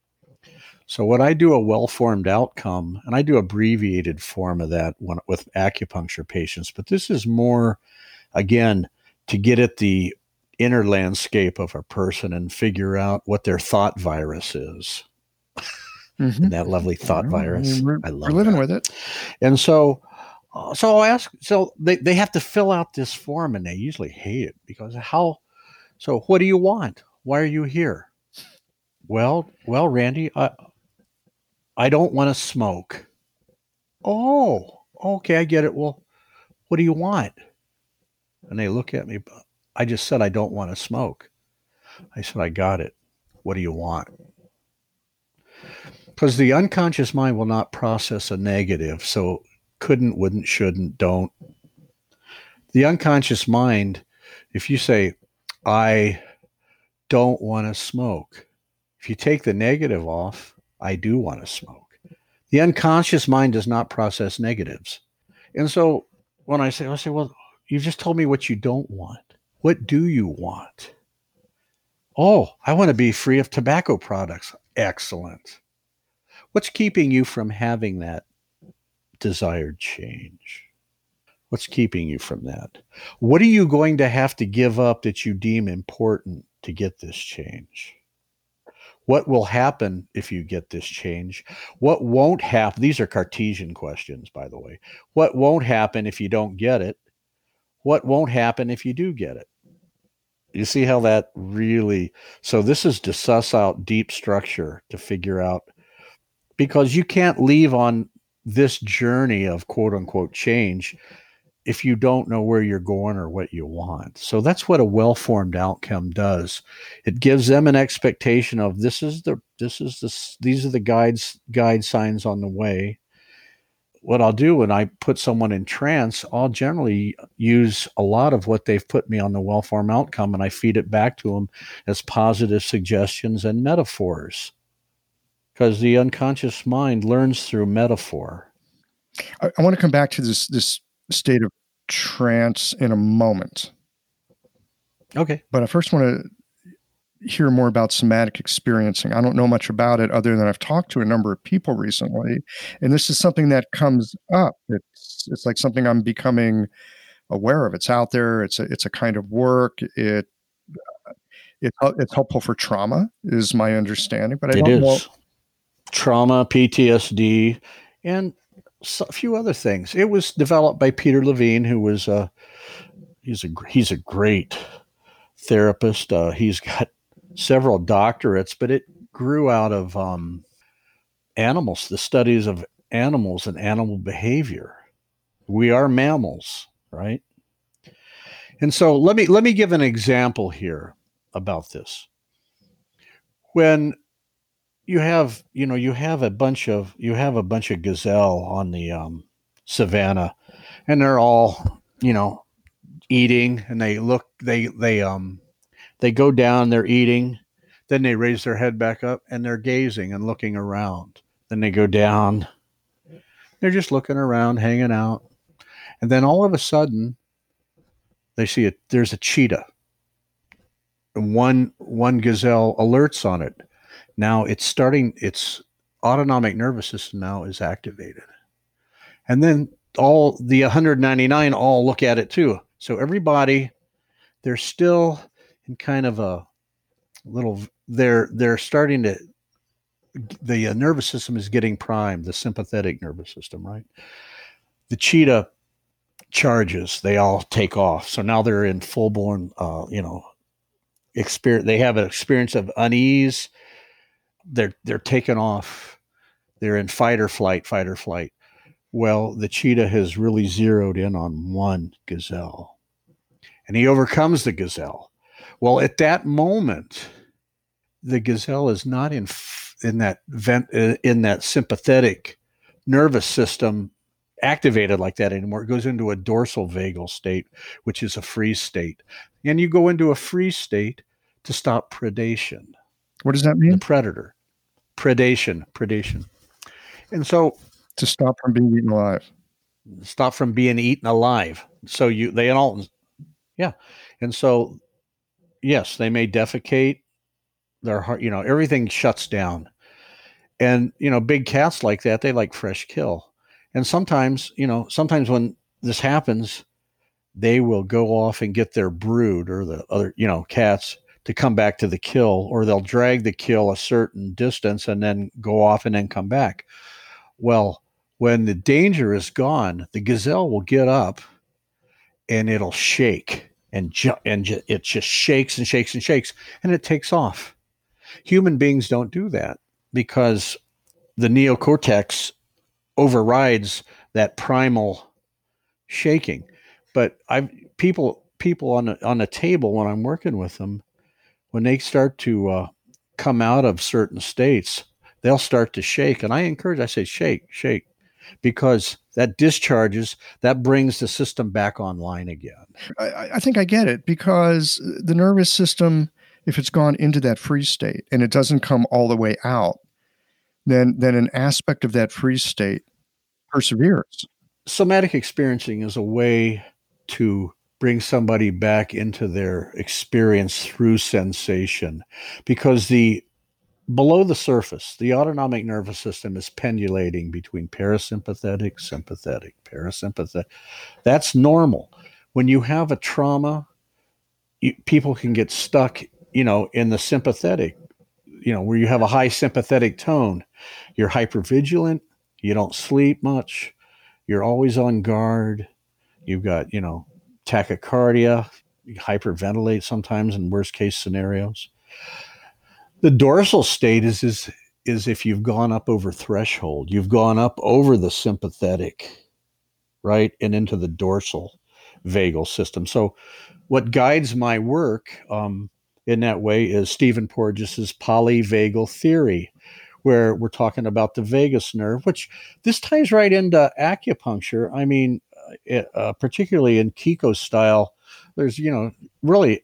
So what I do a well-formed outcome, and I do abbreviated form of that with acupuncture patients, but this is more, again, to get at the inner landscape of a person and figure out what their thought virus is. Mm-hmm. And that lovely thought virus. I love it. We're living with it. And so I'll ask, so they have to fill out this form, and they usually hate it because so what do you want? Why are you here? Well, Randy, I don't want to smoke. Oh, okay, I get it. Well, what do you want? And they look at me. I just said, I don't want to smoke. I said, I got it. What do you want? Because the unconscious mind will not process a negative. So couldn't, wouldn't, shouldn't, don't. The unconscious mind, if you say, I don't want to smoke, if you take the negative off, I do want to smoke. The unconscious mind does not process negatives. And so when I say, well, you've just told me what you don't want. What do you want? Oh, I want to be free of tobacco products. Excellent. What's keeping you from having that desired change? What's keeping you from that? What are you going to have to give up that you deem important to get this change? What will happen if you get this change? What won't happen? These are Cartesian questions, by the way. What won't happen if you don't get it? What won't happen if you do get it? You see how that really... So this is to suss out deep structure to figure out, because you can't leave on this journey of quote unquote change if you don't know where you're going or what you want. So that's what a well-formed outcome does. It gives them an expectation of these are the guide signs on the way. What I'll do when I put someone in trance, I'll generally use a lot of what they've put me on the well-formed outcome, and I feed it back to them as positive suggestions and metaphors. Because the unconscious mind learns through metaphor. I want to come back to this state of trance in a moment. Okay. But I first want to hear more about somatic experiencing. I don't know much about it other than I've talked to a number of people recently, and this is something that comes up. It's like something I'm becoming aware of. It's out there. It's a kind of work. It's helpful for trauma, is my understanding. But I It don't know. is trauma, PTSD, and a few other things. It was developed by Peter Levine, who was he's a great therapist. He's got several doctorates, but it grew out of animals, the studies of animals and animal behavior. We are mammals, right? And so let me give an example here about this. When you have a bunch of gazelle on the savannah, and they're all eating, and they go down, they're eating, then they raise their head back up and they're gazing and looking around. Then they go down, they're just looking around, hanging out, and then all of a sudden they see there's a cheetah, and one gazelle alerts on it. Now its autonomic nervous system now is activated. And then all the 199 all look at it too. So everybody, they're still in kind of a little, they're starting to, the nervous system is getting primed, the sympathetic nervous system, right? The cheetah charges, they all take off. So now they're in full-blown, experience. They have an experience of unease. They're taking off. They're in fight or flight. Well, the cheetah has really zeroed in on one gazelle, and he overcomes the gazelle. Well, at that moment, the gazelle is not in that sympathetic nervous system activated like that anymore. It goes into a dorsal vagal state, which is a freeze state. And you go into a freeze state to stop predation. What does that mean? The predator. Predation. And so to stop from being eaten alive. Stop from being eaten alive. So and so, yes, they may defecate. Their heart, everything shuts down. And, big cats like that, they like fresh kill. And sometimes when this happens, they will go off and get their brood or the other, cats to come back to the kill, or they'll drag the kill a certain distance and then go off and then come back. Well, when the danger is gone, the gazelle will get up and it'll shake and it just shakes and shakes and shakes, and it takes off. Human beings don't do that because the neocortex overrides that primal shaking. But people on a table, when I'm working with them, when they start to come out of certain states, they'll start to shake. And I say, shake, because that discharges, that brings the system back online again. I think I get it, because the nervous system, if it's gone into that freeze state and it doesn't come all the way out, then an aspect of that freeze state perseveres. Somatic experiencing is a way to bring somebody back into their experience through sensation, because below the surface, the autonomic nervous system is pendulating between parasympathetic, sympathetic, parasympathetic. That's normal. When you have a trauma, people can get stuck, in the sympathetic, where you have a high sympathetic tone. You're hypervigilant. You don't sleep much. You're always on guard. You've got, tachycardia. You hyperventilate sometimes in worst case scenarios. The dorsal state is if you've gone up over threshold, you've gone up over the sympathetic, right, and into the dorsal vagal system. So what guides my work in that way is Stephen Porges's polyvagal theory, where we're talking about the vagus nerve, which this ties right into acupuncture. I mean, particularly in Kiko style, there's, really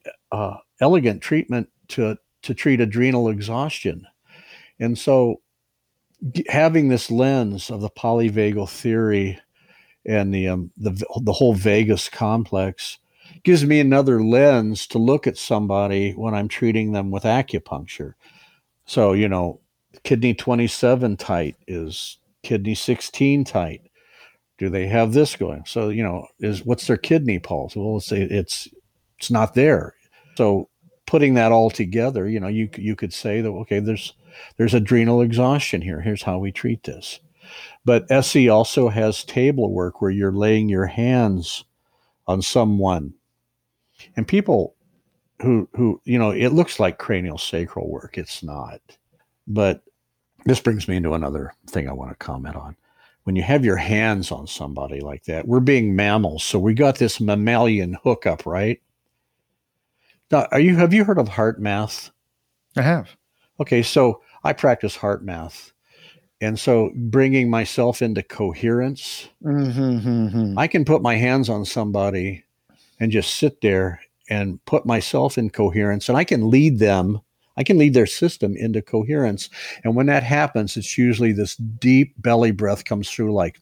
elegant treatment to treat adrenal exhaustion. And so, having this lens of the polyvagal theory and the whole vagus complex gives me another lens to look at somebody when I'm treating them with acupuncture. So, kidney 27 tight, is kidney 16 tight? Do they have this going? So, what's their kidney pulse? Well, it's not there. So putting that all together, you could say that, okay, there's adrenal exhaustion here. Here's how we treat this. But SE also has table work where you're laying your hands on someone, and people who it looks like cranial sacral work. It's not. But this brings me into another thing I want to comment on. When you have your hands on somebody like that, we're being mammals, so we got this mammalian hookup, right? Now, have you heard of heart math? I have. Okay, so I practice heart math. And so bringing myself into coherence, I can put my hands on somebody and just sit there and put myself in coherence, and I can lead their system into coherence. And when that happens, it's usually this deep belly breath comes through like,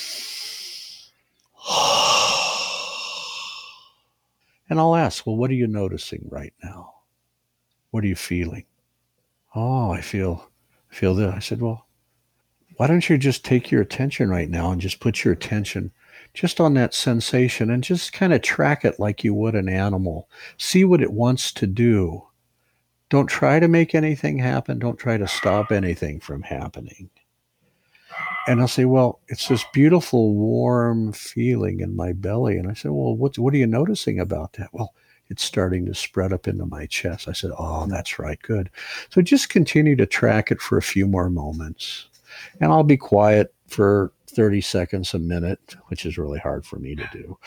and I'll ask, well, what are you noticing right now? What are you feeling? Oh, I feel this. I said, well, why don't you just take your attention right now and just put your attention just on that sensation and just kind of track it like you would an animal. See what it wants to do. Don't try to make anything happen. Don't try to stop anything from happening. And I'll say, well, it's this beautiful, warm feeling in my belly. And I said, well, what are you noticing about that? Well, it's starting to spread up into my chest. I said, oh, that's right. Good. So just continue to track it for a few more moments. And I'll be quiet for 30 seconds, a minute, which is really hard for me to do.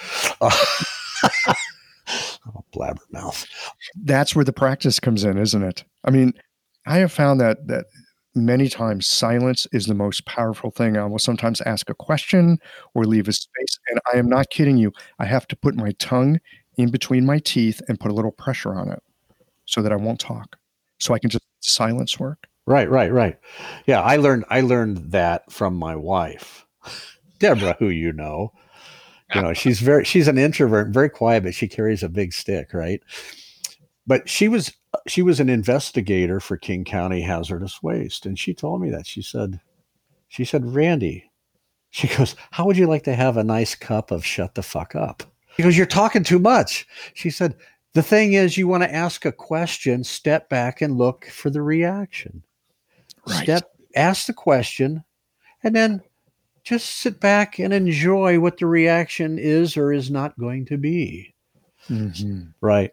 Oh, blabbermouth. That's where the practice comes in, isn't it? I mean, I have found that many times silence is the most powerful thing. I will sometimes ask a question or leave a space, and I am not kidding you. I have to put my tongue in between my teeth and put a little pressure on it so that I won't talk, so I can just silence work. Right. Yeah, I learned that from my wife, Deborah, who you know. She's an introvert, very quiet, but she carries a big stick, right? But she was an investigator for King County Hazardous Waste, and she told me that. She said, Randy, she goes, how would you like to have a nice cup of shut the fuck up? She goes, you're talking too much. She said, the thing is, you want to ask a question, step back and look for the reaction. Right. Ask the question, and then just sit back and enjoy what the reaction is or is not going to be. Mm-hmm. Right.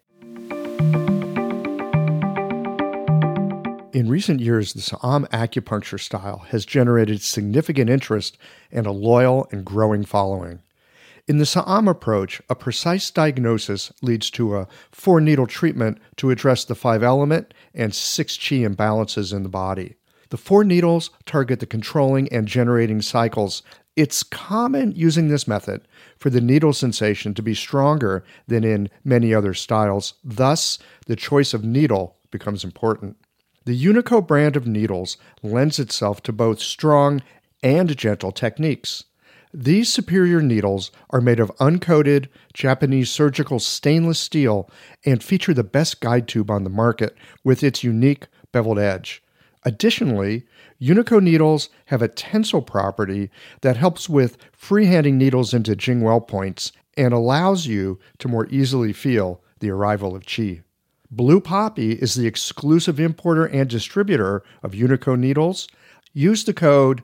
In recent years, the Sa'am acupuncture style has generated significant interest and a loyal and growing following. In the Sa'am approach, a precise diagnosis leads to a 4-needle treatment to address the 5-element and 6 chi imbalances in the body. The 4 needles target the controlling and generating cycles. It's common using this method for the needle sensation to be stronger than in many other styles. Thus, the choice of needle becomes important. The Unico brand of needles lends itself to both strong and gentle techniques. These superior needles are made of uncoated Japanese surgical stainless steel and feature the best guide tube on the market with its unique beveled edge. Additionally, Unico needles have a tensile property that helps with freehanding needles into Jingwell points and allows you to more easily feel the arrival of qi. Blue Poppy is the exclusive importer and distributor of Unico needles. Use the code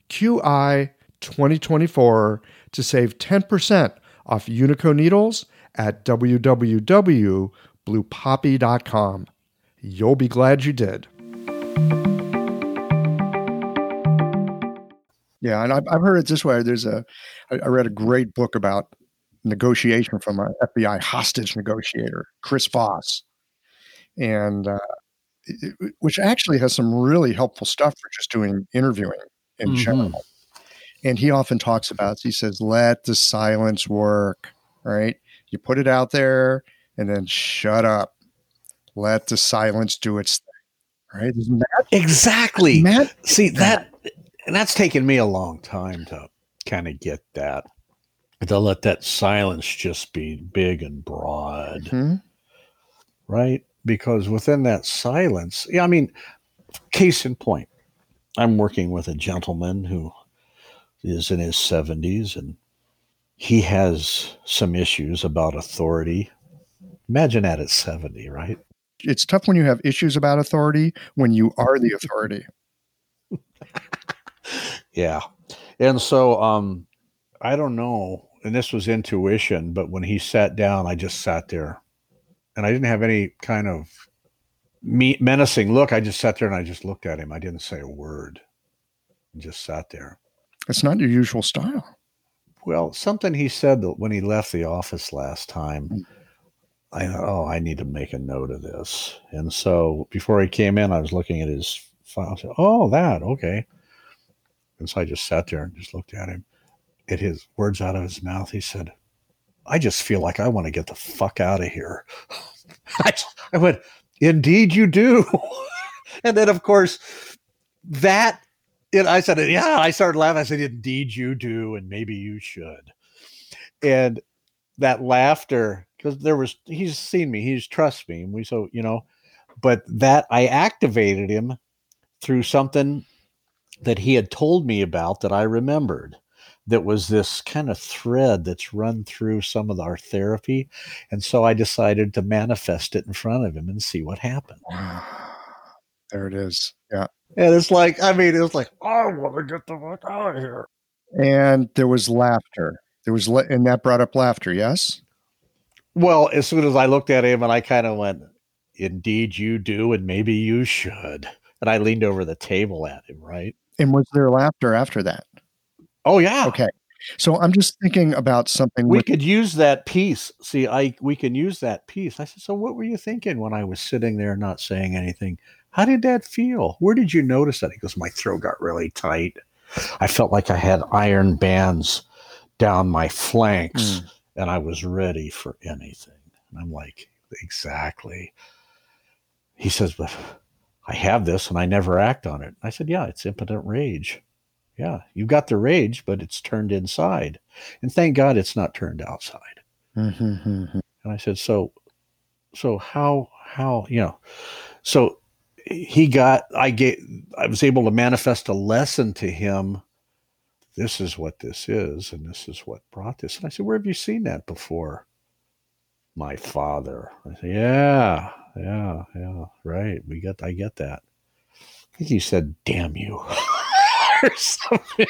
QI2024 to save 10% off Unico needles at www.bluepoppy.com. You'll be glad you did. Yeah, and I've heard it this way. I read a great book about negotiation from an FBI hostage negotiator, Chris Voss, and which actually has some really helpful stuff for just doing interviewing in general. And he often talks about, he says, let the silence work, right? You put it out there and then shut up. Let the silence do its thing, right? Exactly. See, that And that's taken me a long time to kind of get that, to let that silence just be big and broad, right? Because within that silence, yeah, I mean, case in point, I'm working with a gentleman who is in his 70s, and he has some issues about authority. Imagine that at 70, right? It's tough when you have issues about authority when you are the authority. Yeah. And so I don't know, and this was intuition, but when he sat down, I just sat there and I didn't have any kind of menacing look. I just sat there and I just looked at him. I didn't say a word. I just sat there. It's not your usual style. Well, something he said that when he left the office last time, I thought, oh, I need to make a note of this. And so before he came in, I was looking at his file. I said, oh, that, okay. And so I just sat there and just looked at him. At his words out of his mouth, he said, I just feel like I want to get the fuck out of here. I went, indeed you do. And then, of course, I said, yeah, I started laughing. I said, indeed you do, and maybe you should. And that laughter, because he's seen me, he's trust me. But that I activated him through something that he had told me about that I remembered. That was this kind of thread that's run through some of our therapy. And so I decided to manifest it in front of him and see what happened. There it is. Yeah. And it's like, I want to get the fuck out of here. And there was laughter. And that brought up laughter, yes? Well, as soon as I looked at him and I kind of went, indeed you do, and maybe you should. And I leaned over the table at him, right? And was there laughter after that? Oh, yeah. Okay. So I'm just thinking about something. We could use that piece. See, we can use that piece. I said, so what were you thinking when I was sitting there not saying anything? How did that feel? Where did you notice that? He goes, my throat got really tight. I felt like I had iron bands down my flanks and I was ready for anything. And I'm like, exactly. He says, but I have this and I never act on it. I said, yeah, it's impotent rage. Yeah, you've got the rage, but it's turned inside. And thank God it's not turned outside. And I said, so how, so I was able to manifest a lesson to him. This is what this is, and this is what brought this. And I said, where have you seen that before? My father. I said, yeah, right. I get that. I think he said, damn you. Or something.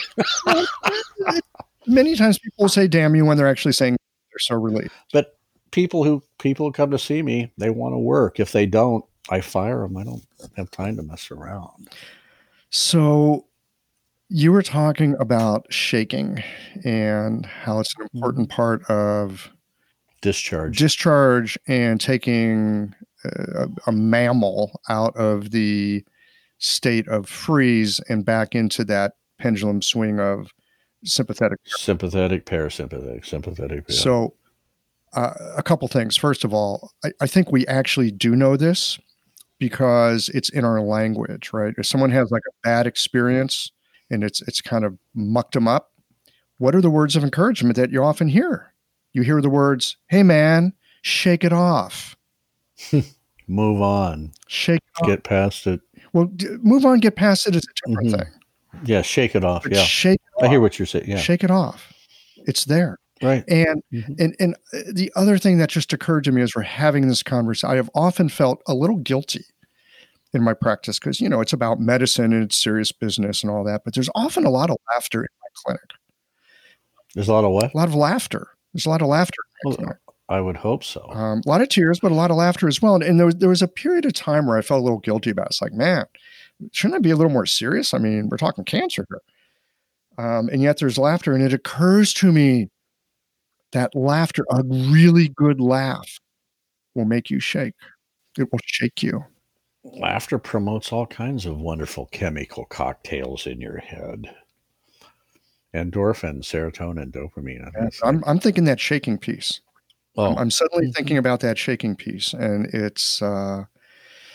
Many times people say damn you when they're actually saying they're so relieved. But people who come to see me, they want to work. If they don't, I fire them. I don't have time to mess around. So you were talking about shaking and how it's an important part of discharge and taking a mammal out of the state of freeze and back into that pendulum swing of sympathetic, parasympathetic. Yeah. So a couple things. First of all, I think we actually do know this because it's in our language, right? If someone has like a bad experience and it's kind of mucked them up, what are the words of encouragement that you often hear? You hear the words, hey man, shake it off. Move on. Shake it off. Get past it. Well, move on, get past it is a different thing. Yeah, shake it off. But yeah. Shake it off. I hear what you're saying. Yeah. Shake it off. It's there. Right. And and the other thing that just occurred to me as we're having this conversation, I have often felt a little guilty in my practice because, it's about medicine and it's serious business and all that. But there's often a lot of laughter in my clinic. There's a lot of what? A lot of laughter. There's a lot of laughter in my clinic. I would hope so. A lot of tears, but a lot of laughter as well. And there was a period of time where I felt a little guilty about it. It's like, man, shouldn't I be a little more serious? I mean, we're talking cancer here. And yet there's laughter. And it occurs to me that laughter, a really good laugh, will make you shake. It will shake you. Laughter promotes all kinds of wonderful chemical cocktails in your head. Endorphin, serotonin, dopamine. I'm thinking that shaking piece. Oh. I'm suddenly thinking about that shaking piece, and it's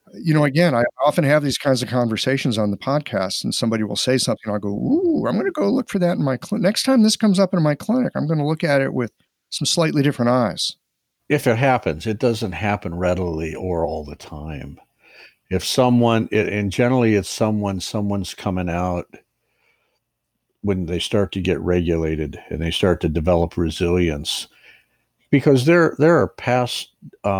Again, I often have these kinds of conversations on the podcast, and somebody will say something. I'll go, ooh, I'm going to go look for that in my clinic. Next time this comes up in my clinic, I'm going to look at it with some slightly different eyes. If it happens, it doesn't happen readily or all the time. If someone, and generally it's someone's coming out when they start to get regulated and they start to develop resilience, because there are past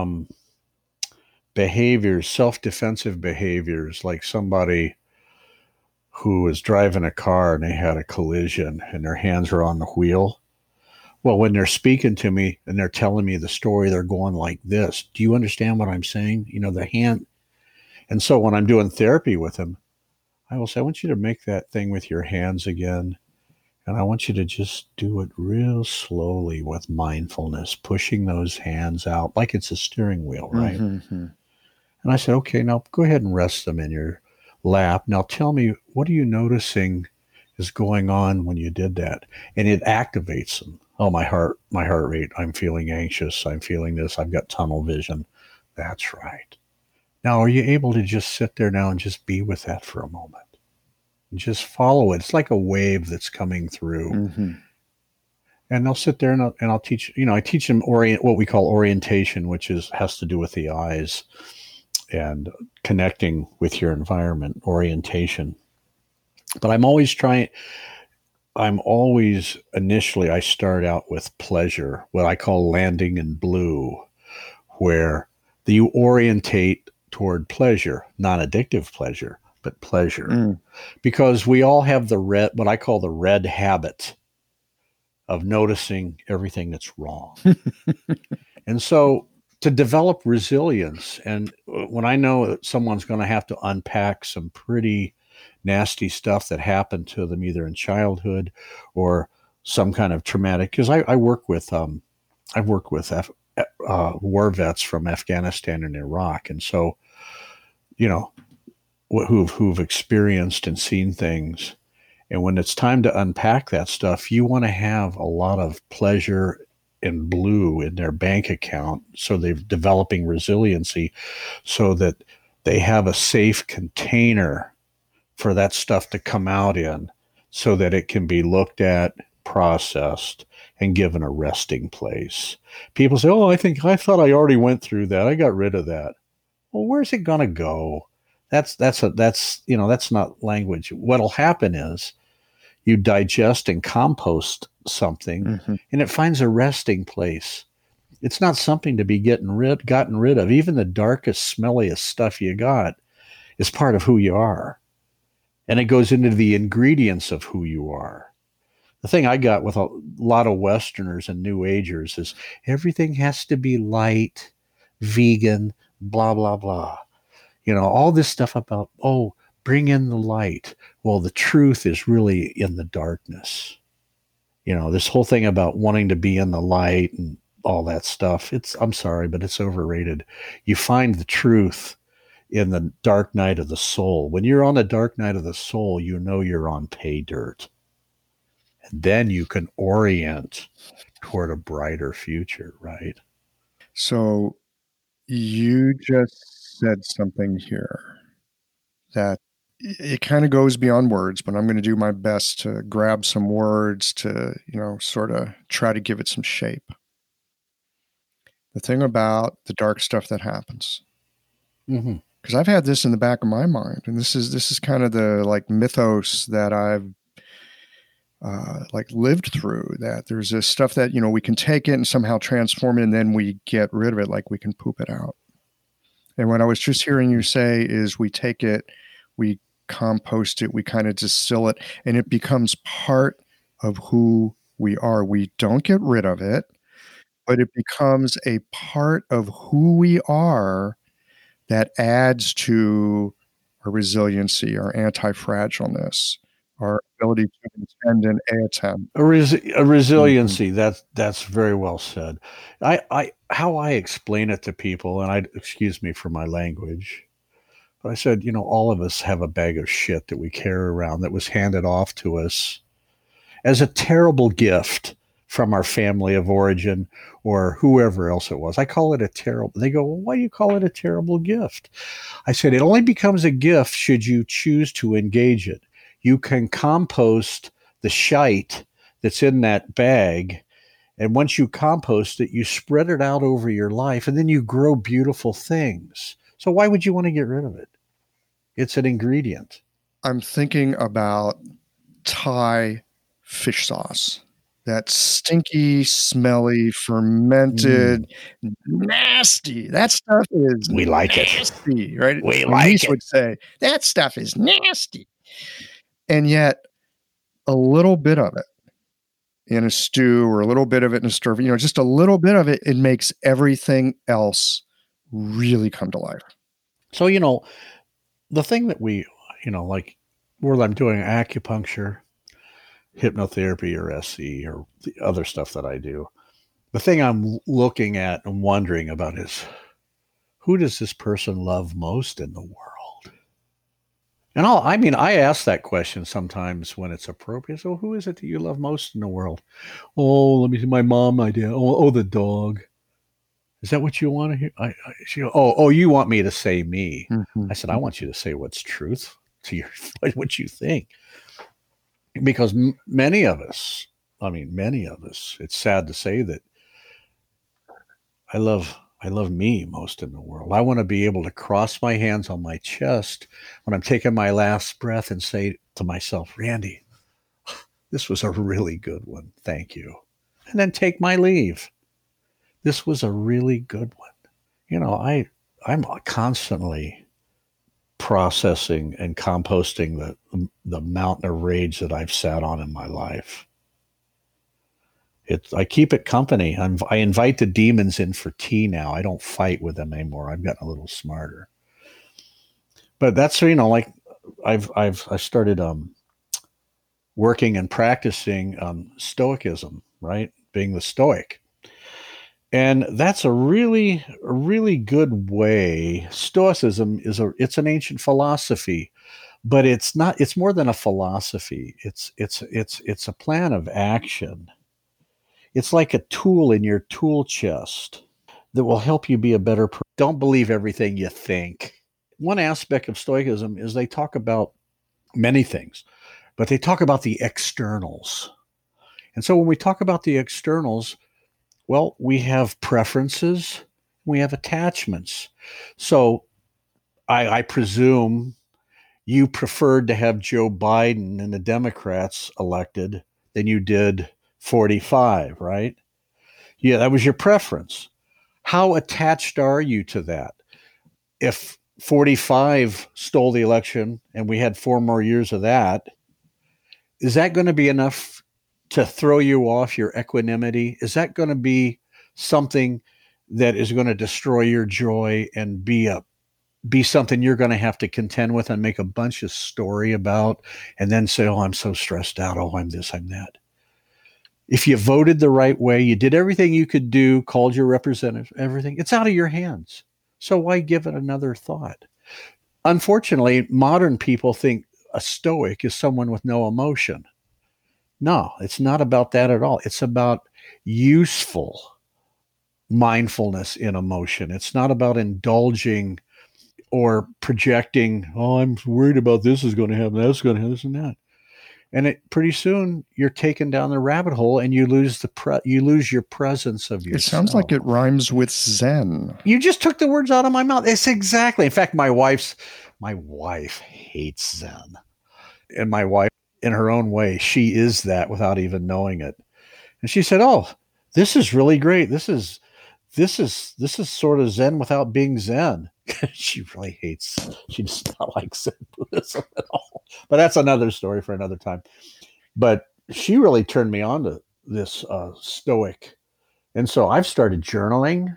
behaviors, self-defensive behaviors, like somebody who was driving a car and they had a collision and their hands are on the wheel. Well, when they're speaking to me and they're telling me the story, they're going like this. Do you understand what I'm saying? The hand. And so when I'm doing therapy with them, I will say, I want you to make that thing with your hands again. And I want you to just do it real slowly with mindfulness, pushing those hands out like it's a steering wheel, right? Mm-hmm. And I said, okay, now go ahead and rest them in your lap. Now tell me, what are you noticing is going on when you did that? And it activates them. Oh, my heart rate, I'm feeling anxious. I'm feeling this. I've got tunnel vision. That's right. Now, are you able to just sit there now and just be with that for a moment? And just follow it. It's like a wave that's coming through. Mm-hmm. And they'll sit there and I'll teach, I teach them what we call orientation, which has to do with the eyes and connecting with your environment, orientation. But initially I start out with pleasure, what I call landing in blue, where you orientate toward pleasure, non-addictive pleasure, but pleasure. Because we all have what I call the red habit of noticing everything that's wrong. And so to develop resilience, and when I know that someone's going to have to unpack some pretty nasty stuff that happened to them either in childhood or some kind of traumatic, because I work with I've worked with war vets from Afghanistan and Iraq, and so who've experienced and seen things. And when it's time to unpack that stuff, you want to have a lot of pleasure and blue in their bank account, so they're developing resiliency, so that they have a safe container for that stuff to come out in, so that it can be looked at, processed, and given a resting place. People say, oh, I thought I already went through that. I got rid of that. Well, where's it going to go? That's not language. What'll happen is you digest and compost something, and it finds a resting place. It's not something to be gotten rid of. Even the darkest, smelliest stuff you got is part of who you are. And it goes into the ingredients of who you are. The thing I got with a lot of Westerners and New Agers is everything has to be light, vegan, blah, blah, blah. All this stuff about, bring in the light. Well, the truth is really in the darkness. This whole thing about wanting to be in the light and all that stuff, I'm sorry, but it's overrated. You find the truth in the dark night of the soul. When you're on the dark night of the soul, you're on pay dirt. And then you can orient toward a brighter future, right? So you just said something here that it kind of goes beyond words, but I'm going to do my best to grab some words to, sort of try to give it some shape. The thing about the dark stuff that happens, because I've had this in the back of my mind, and this is kind of the mythos that I've lived through, that there's this stuff that, we can take it and somehow transform it, and then we get rid of it, like we can poop it out. And what I was just hearing you say is we take it, we compost it, we kind of distill it, and it becomes part of who we are. We don't get rid of it, but it becomes a part of who we are that adds to our resiliency, our anti-fragileness, our ability to intend and attempt. A resiliency. That's very well said. How I explain it to people, and excuse me for my language, but I said, all of us have a bag of shit that we carry around that was handed off to us as a terrible gift from our family of origin or whoever else it was. I call it a terrible, they go, well, why do you call it a terrible gift? I said, it only becomes a gift should you choose to engage it. You can compost the shite that's in that bag. And once you compost it, you spread it out over your life and then you grow beautiful things. So why would you want to get rid of it? It's an ingredient. I'm thinking about Thai fish sauce. That stinky, smelly, fermented, nasty. That stuff is We like nasty, right? We My like niece it. would say, that stuff is nasty. And yet, a little bit of it in a stew or a little bit of it in a stir, just a little bit of it, it makes everything else really come to life. So, the thing that we, like where I'm doing acupuncture, hypnotherapy or SE or the other stuff that I do, the thing I'm looking at and wondering about is who does this person love most in the world? And I ask that question sometimes when it's appropriate. So who is it that you love most in the world? Oh, let me see, my mom, my dad. Oh, the dog. Is that what you want to hear? She goes, you want me to say me? Mm-hmm. I said, I want you to say what's truth to what you think. Because many of us, it's sad to say that I love me most in the world. I want to be able to cross my hands on my chest when I'm taking my last breath and say to myself, Randy, this was a really good one. Thank you. And then take my leave. This was a really good one. I'm constantly processing and composting the mountain of rage that I've sat on in my life. I keep it company. I invite the demons in for tea now. I don't fight with them anymore. I've gotten a little smarter. But that's like I started working and practicing Stoicism, right? Being the Stoic. And that's a really good way. Stoicism it's an ancient philosophy, but it's more than a philosophy. It's a plan of action. It's like a tool in your tool chest that will help you be a better person. Don't believe everything you think. One aspect of Stoicism is they talk about many things, but they talk about the externals. And so when we talk about the externals, well, we have preferences, we have attachments. So I presume you preferred to have Joe Biden and the Democrats elected than you did 45, right? Yeah, that was your preference. How attached are you to that? If 45 stole the election and we had 4 more years of that, is that going to be enough to throw you off your equanimity? Is that going to be something that is going to destroy your joy and be something you're going to have to contend with and make a bunch of story about and then say, oh, I'm so stressed out. Oh, I'm this, I'm that. If you voted the right way, you did everything you could do, called your representative, everything, it's out of your hands. So why give it another thought? Unfortunately, modern people think a Stoic is someone with no emotion. No, it's not about that at all. It's about useful mindfulness in emotion. It's not about indulging or projecting, oh, I'm worried about this is going to happen, that's going to happen, this and that. And pretty soon you're taken down the rabbit hole and you lose your presence of yourself. It sounds like it rhymes with Zen. You just took the words out of my mouth. It's exactly. In fact, my wife hates Zen. And my wife, in her own way, she is that without even knowing it. And she said, "Oh, this is really great. This is sort of Zen without being Zen." She really hates. She does not like Zen Buddhism at all. But that's another story for another time. But she really turned me on to this Stoic, and so I've started journaling.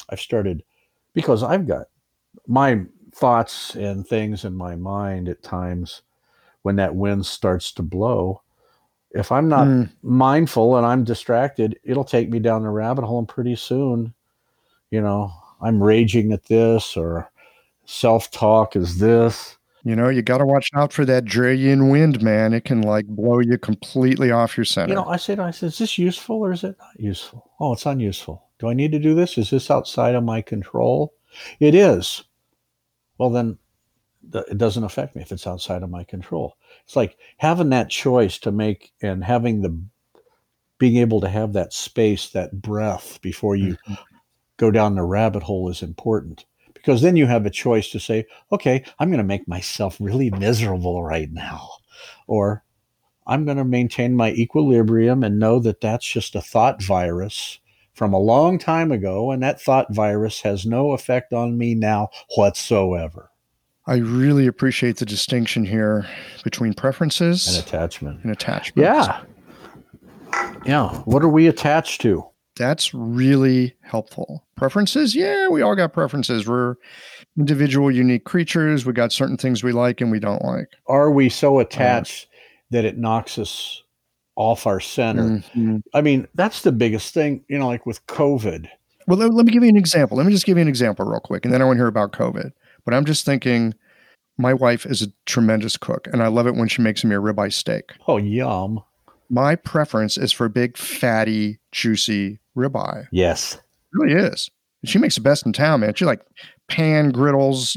Because I've got my thoughts and things in my mind at times when that wind starts to blow. If I'm not mindful and I'm distracted, it'll take me down the rabbit hole, and pretty soon, I'm raging at this, or self-talk is this. You know, you got to watch out for that Dralian wind, man. It can like blow you completely off your center. I said, is this useful or is it not useful? Oh, it's unuseful. Do I need to do this? Is this outside of my control? It is. Well, then it doesn't affect me if it's outside of my control. It's like having that choice to make and being able to have that space, that breath before you go down the rabbit hole is important, because then you have a choice to say, okay, I'm going to make myself really miserable right now, or I'm going to maintain my equilibrium and know that that's just a thought virus from a long time ago, and that thought virus has no effect on me now whatsoever. I really appreciate the distinction here between preferences And attachment. Yeah. Yeah. What are we attached to? That's really helpful. Preferences? Yeah, we all got preferences. We're individual, unique creatures. We got certain things we like and we don't like. Are we so attached that it knocks us off our center? I mean, that's the biggest thing, like with COVID. Well, let me give you an example. Let me just give you an example real quick, and then I want to hear about COVID. But I'm just thinking, my wife is a tremendous cook, and I love it when she makes me a ribeye steak. Oh, yum. My preference is for big, fatty, juicy ribeye. Yes. It really is. She makes the best in town, man. She like pan griddles,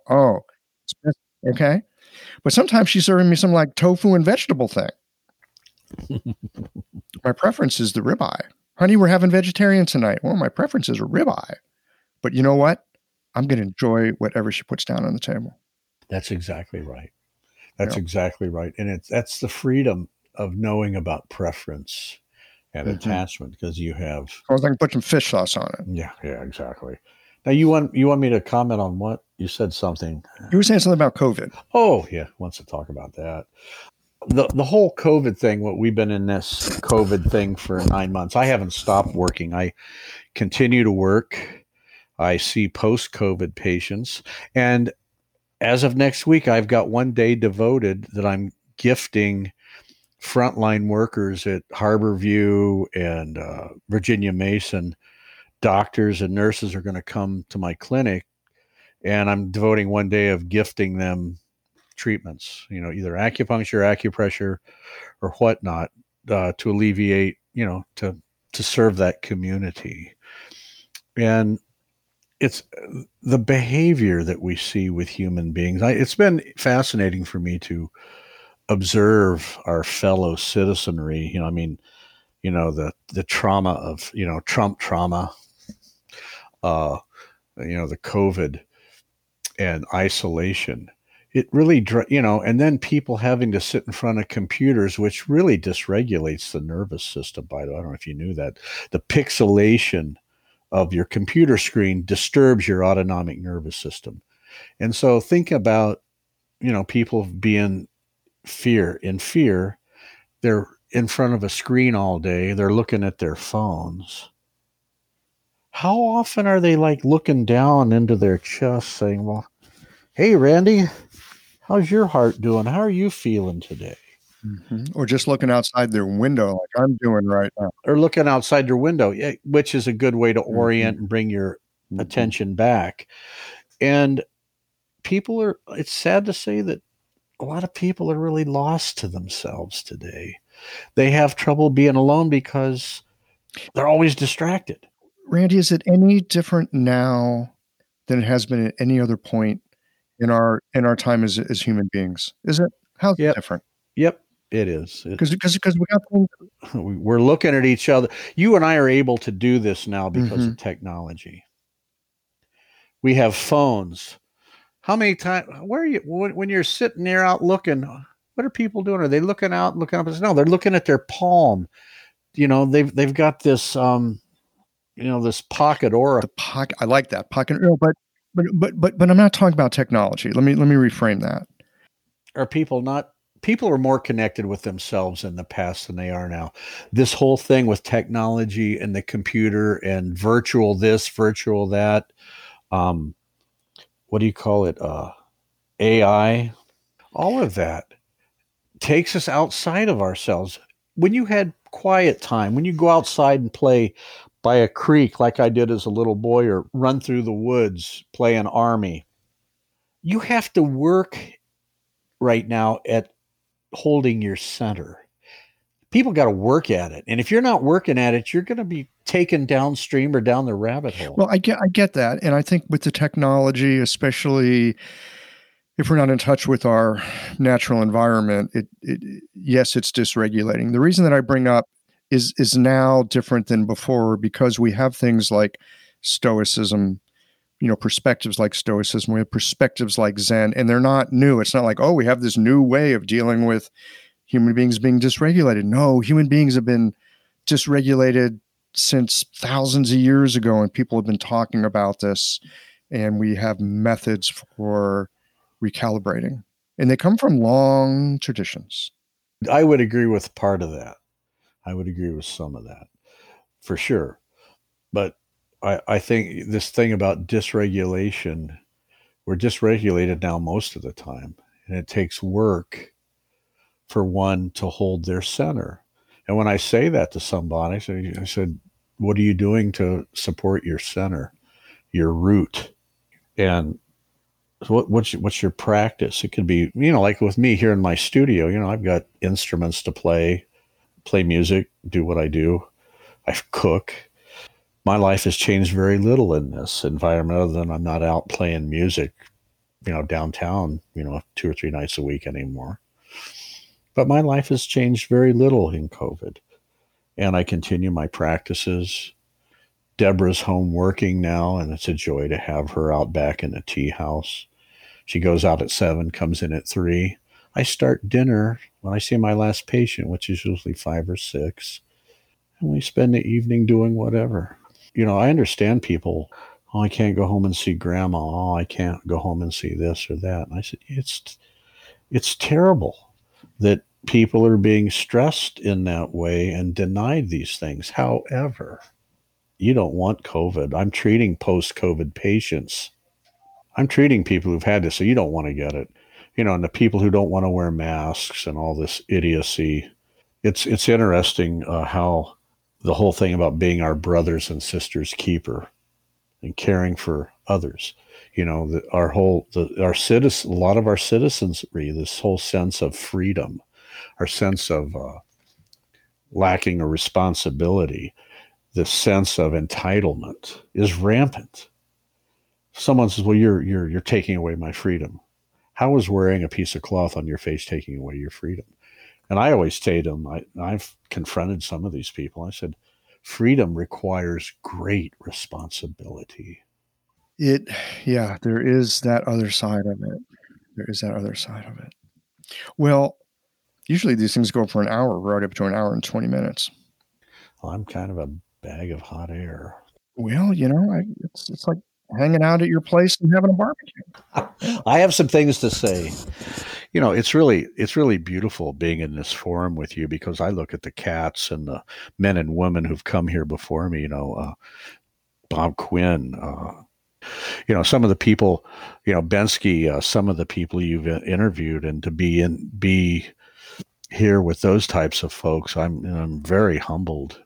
okay. But sometimes she's serving me some like tofu and vegetable thing. My preference is the ribeye. Honey, we're having vegetarian tonight. Well, my preference is a ribeye. But you know what? I'm going to enjoy whatever she puts down on the table. That's exactly right. That's exactly right. And that's the freedom of knowing about preference and attachment, because you have. I can put some fish sauce on it. Yeah, exactly. Now you want me to comment on what you said? Something. You were saying something about COVID. Oh yeah, wants to talk about that. The whole COVID thing. What we've been in this COVID thing for 9 months. I haven't stopped working. I continue to work. I see post-COVID patients, and as of next week, I've got one day devoted that I'm gifting frontline workers at Harborview and Virginia Mason. Doctors and nurses are going to come to my clinic, and I'm devoting one day of gifting them treatments, either acupuncture, acupressure, or whatnot, to alleviate, to serve that community. And it's the behavior that we see with human beings. It's been fascinating for me to observe our fellow citizenry. The trauma of, Trump trauma, the COVID and isolation. It really, and then people having to sit in front of computers, which really dysregulates the nervous system. By the way, I don't know if you knew that. The pixelation of your computer screen disturbs your autonomic nervous system. And so think about, people being in fear. They're in front of a screen all day. They're looking at their phones. How often are they like looking down into their chest saying, well, hey, Randy, how's your heart doing? How are you feeling today? Or just looking outside their window like I'm doing right now. Or looking outside their window, which is a good way to orient and bring your attention back. And it's sad to say that a lot of people are really lost to themselves today. They have trouble being alone because they're always distracted. Randy, is it any different now than it has been at any other point in our time as human beings? Is it? How's it different? Yep. It is. Because we got we're looking at each other. You and I are able to do this now because of technology. We have phones. How many times? Where are you when you're sitting there out looking? What are people doing? Are they looking out, looking up? No, they're looking at their palm. They've got this this pocket aura. The pocket. I like that pocket aura, but I'm not talking about technology. Let me reframe that. Are people not? People are more connected with themselves in the past than they are now. This whole thing with technology and the computer and virtual this, virtual that, what do you call it? AI, all of that takes us outside of ourselves. When you had quiet time, when you go outside and play by a creek like I did as a little boy, or run through the woods, play an army, you have to work right now at holding your center. People got to work at it. And if you're not working at it, you're going to be taken downstream or down the rabbit hole. Well, I get that. And I think with the technology, especially if we're not in touch with our natural environment, yes, it's dysregulating. The reason that I bring up is now different than before because we have things like Stoicism, perspectives like Stoicism. We have perspectives like Zen, and they're not new. It's not like, oh, we have this new way of dealing with human beings being dysregulated. No, human beings have been dysregulated since thousands of years ago, and people have been talking about this, and we have methods for recalibrating, and they come from long traditions. I would agree with part of that. I would agree with some of that for sure. But I think this thing about dysregulation, we're dysregulated now most of the time, and it takes work for one to hold their center. And when I say that to somebody, I said, what are you doing to support your center, your root? And what's your practice? It could be, like with me here in my studio, I've got instruments to play music, do what I do. I cook. My life has changed very little in this environment other than I'm not out playing music, downtown, 2 or 3 nights a week anymore. But my life has changed very little in COVID. And I continue my practices. Deborah's home working now, and it's a joy to have her out back in the tea house. She goes out at 7, comes in at 3. I start dinner when I see my last patient, which is usually 5 or 6. And we spend the evening doing whatever. I understand people, oh, I can't go home and see grandma. Oh, I can't go home and see this or that. And I said, it's terrible that people are being stressed in that way and denied these things. However, you don't want COVID. I'm treating post-COVID patients. I'm treating people who've had this, so you don't want to get it. And the people who don't want to wear masks and all this idiocy. It's interesting how the whole thing about being our brothers and sisters keeper and caring for others. Our citizen, a lot of our citizenry, this whole sense of freedom, our sense of lacking a responsibility, this sense of entitlement is rampant. Someone says, well, you're taking away my freedom. How is wearing a piece of cloth on your face taking away your freedom? And I always say to them, I've confronted some of these people. I said, freedom requires great responsibility. There is that other side of it. Well, usually these things go for an hour, right up to an hour and 20 minutes. Well, I'm kind of a bag of hot air. Well, it's like hanging out at your place and having a barbecue. I have some things to say. It's really beautiful being in this forum with you because I look at the cats and the men and women who've come here before me, Bob Quinn, some of the people, Bensky, some of the people you've interviewed, and to be here with those types of folks, I'm very humbled.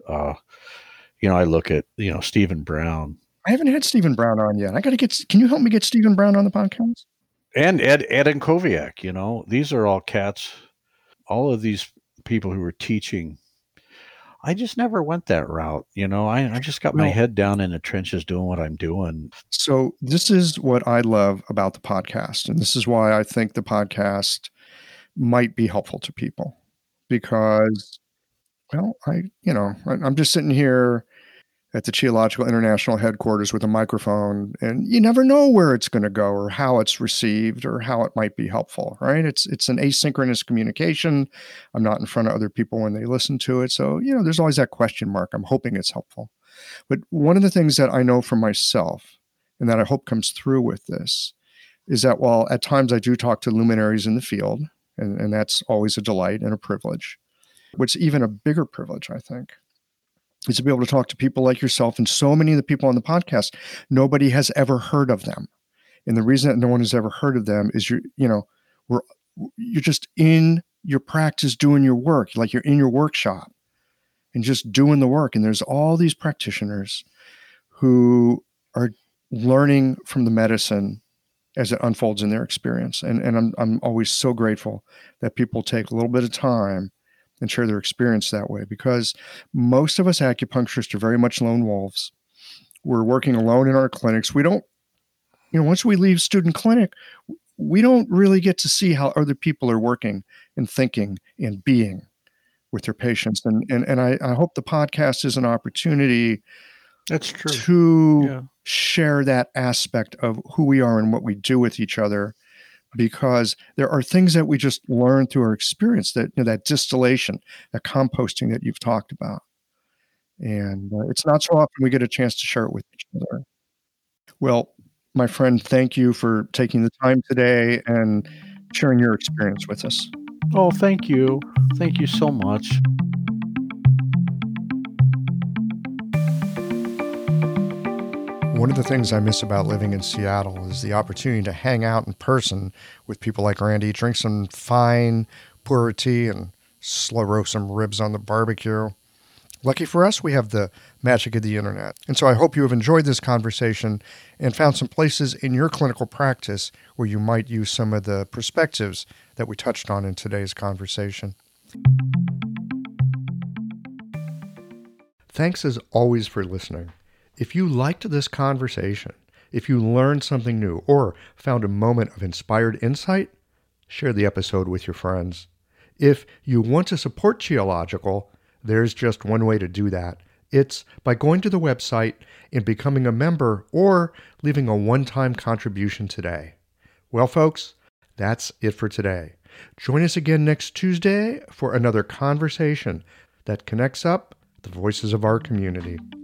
I look at, Stephen Brown. I haven't had Stephen Brown on yet. Can you help me get Stephen Brown on the podcast? And Ed and Koviak, these are all cats, all of these people who were teaching. I just never went that route. I just got my head down in the trenches doing what I'm doing. So this is what I love about the podcast. And this is why I think the podcast might be helpful to people because, well, I'm just sitting here at the Qiological International headquarters with a microphone, and you never know where it's going to go or how it's received or how it might be helpful, right? It's an asynchronous communication. I'm not in front of other people when they listen to it. So, there's always that question mark. I'm hoping it's helpful. But one of the things that I know for myself and that I hope comes through with this is that while at times I do talk to luminaries in the field, and that's always a delight and a privilege, what's even a bigger privilege, I think, is to be able to talk to people like yourself and so many of the people on the podcast, nobody has ever heard of them. And the reason that no one has ever heard of them is you're just in your practice doing your work, like you're in your workshop and just doing the work. And there's all these practitioners who are learning from the medicine as it unfolds in their experience. And I'm always so grateful that people take a little bit of time and share their experience that way, because most of us acupuncturists are very much lone wolves. We're working alone in our clinics. We don't, once we leave student clinic, we don't really get to see how other people are working and thinking and being with their patients. And I hope the podcast is an opportunity That's true. to share that aspect of who we are and what we do with each other, because there are things that we just learn through our experience, that that distillation, that composting that you've talked about. And it's not so often we get a chance to share it with each other. Well, my friend, thank you for taking the time today and sharing your experience with us. Oh, thank you. Thank you so much. One of the things I miss about living in Seattle is the opportunity to hang out in person with people like Randy, drink some fine, pour tea, and slow roast some ribs on the barbecue. Lucky for us, we have the magic of the internet. And so I hope you have enjoyed this conversation and found some places in your clinical practice where you might use some of the perspectives that we touched on in today's conversation. Thanks as always for listening. If you liked this conversation, if you learned something new or found a moment of inspired insight, share the episode with your friends. If you want to support Qiological, there's just one way to do that. It's by going to the website and becoming a member or leaving a one-time contribution today. Well, folks, that's it for today. Join us again next Tuesday for another conversation that connects up the voices of our community.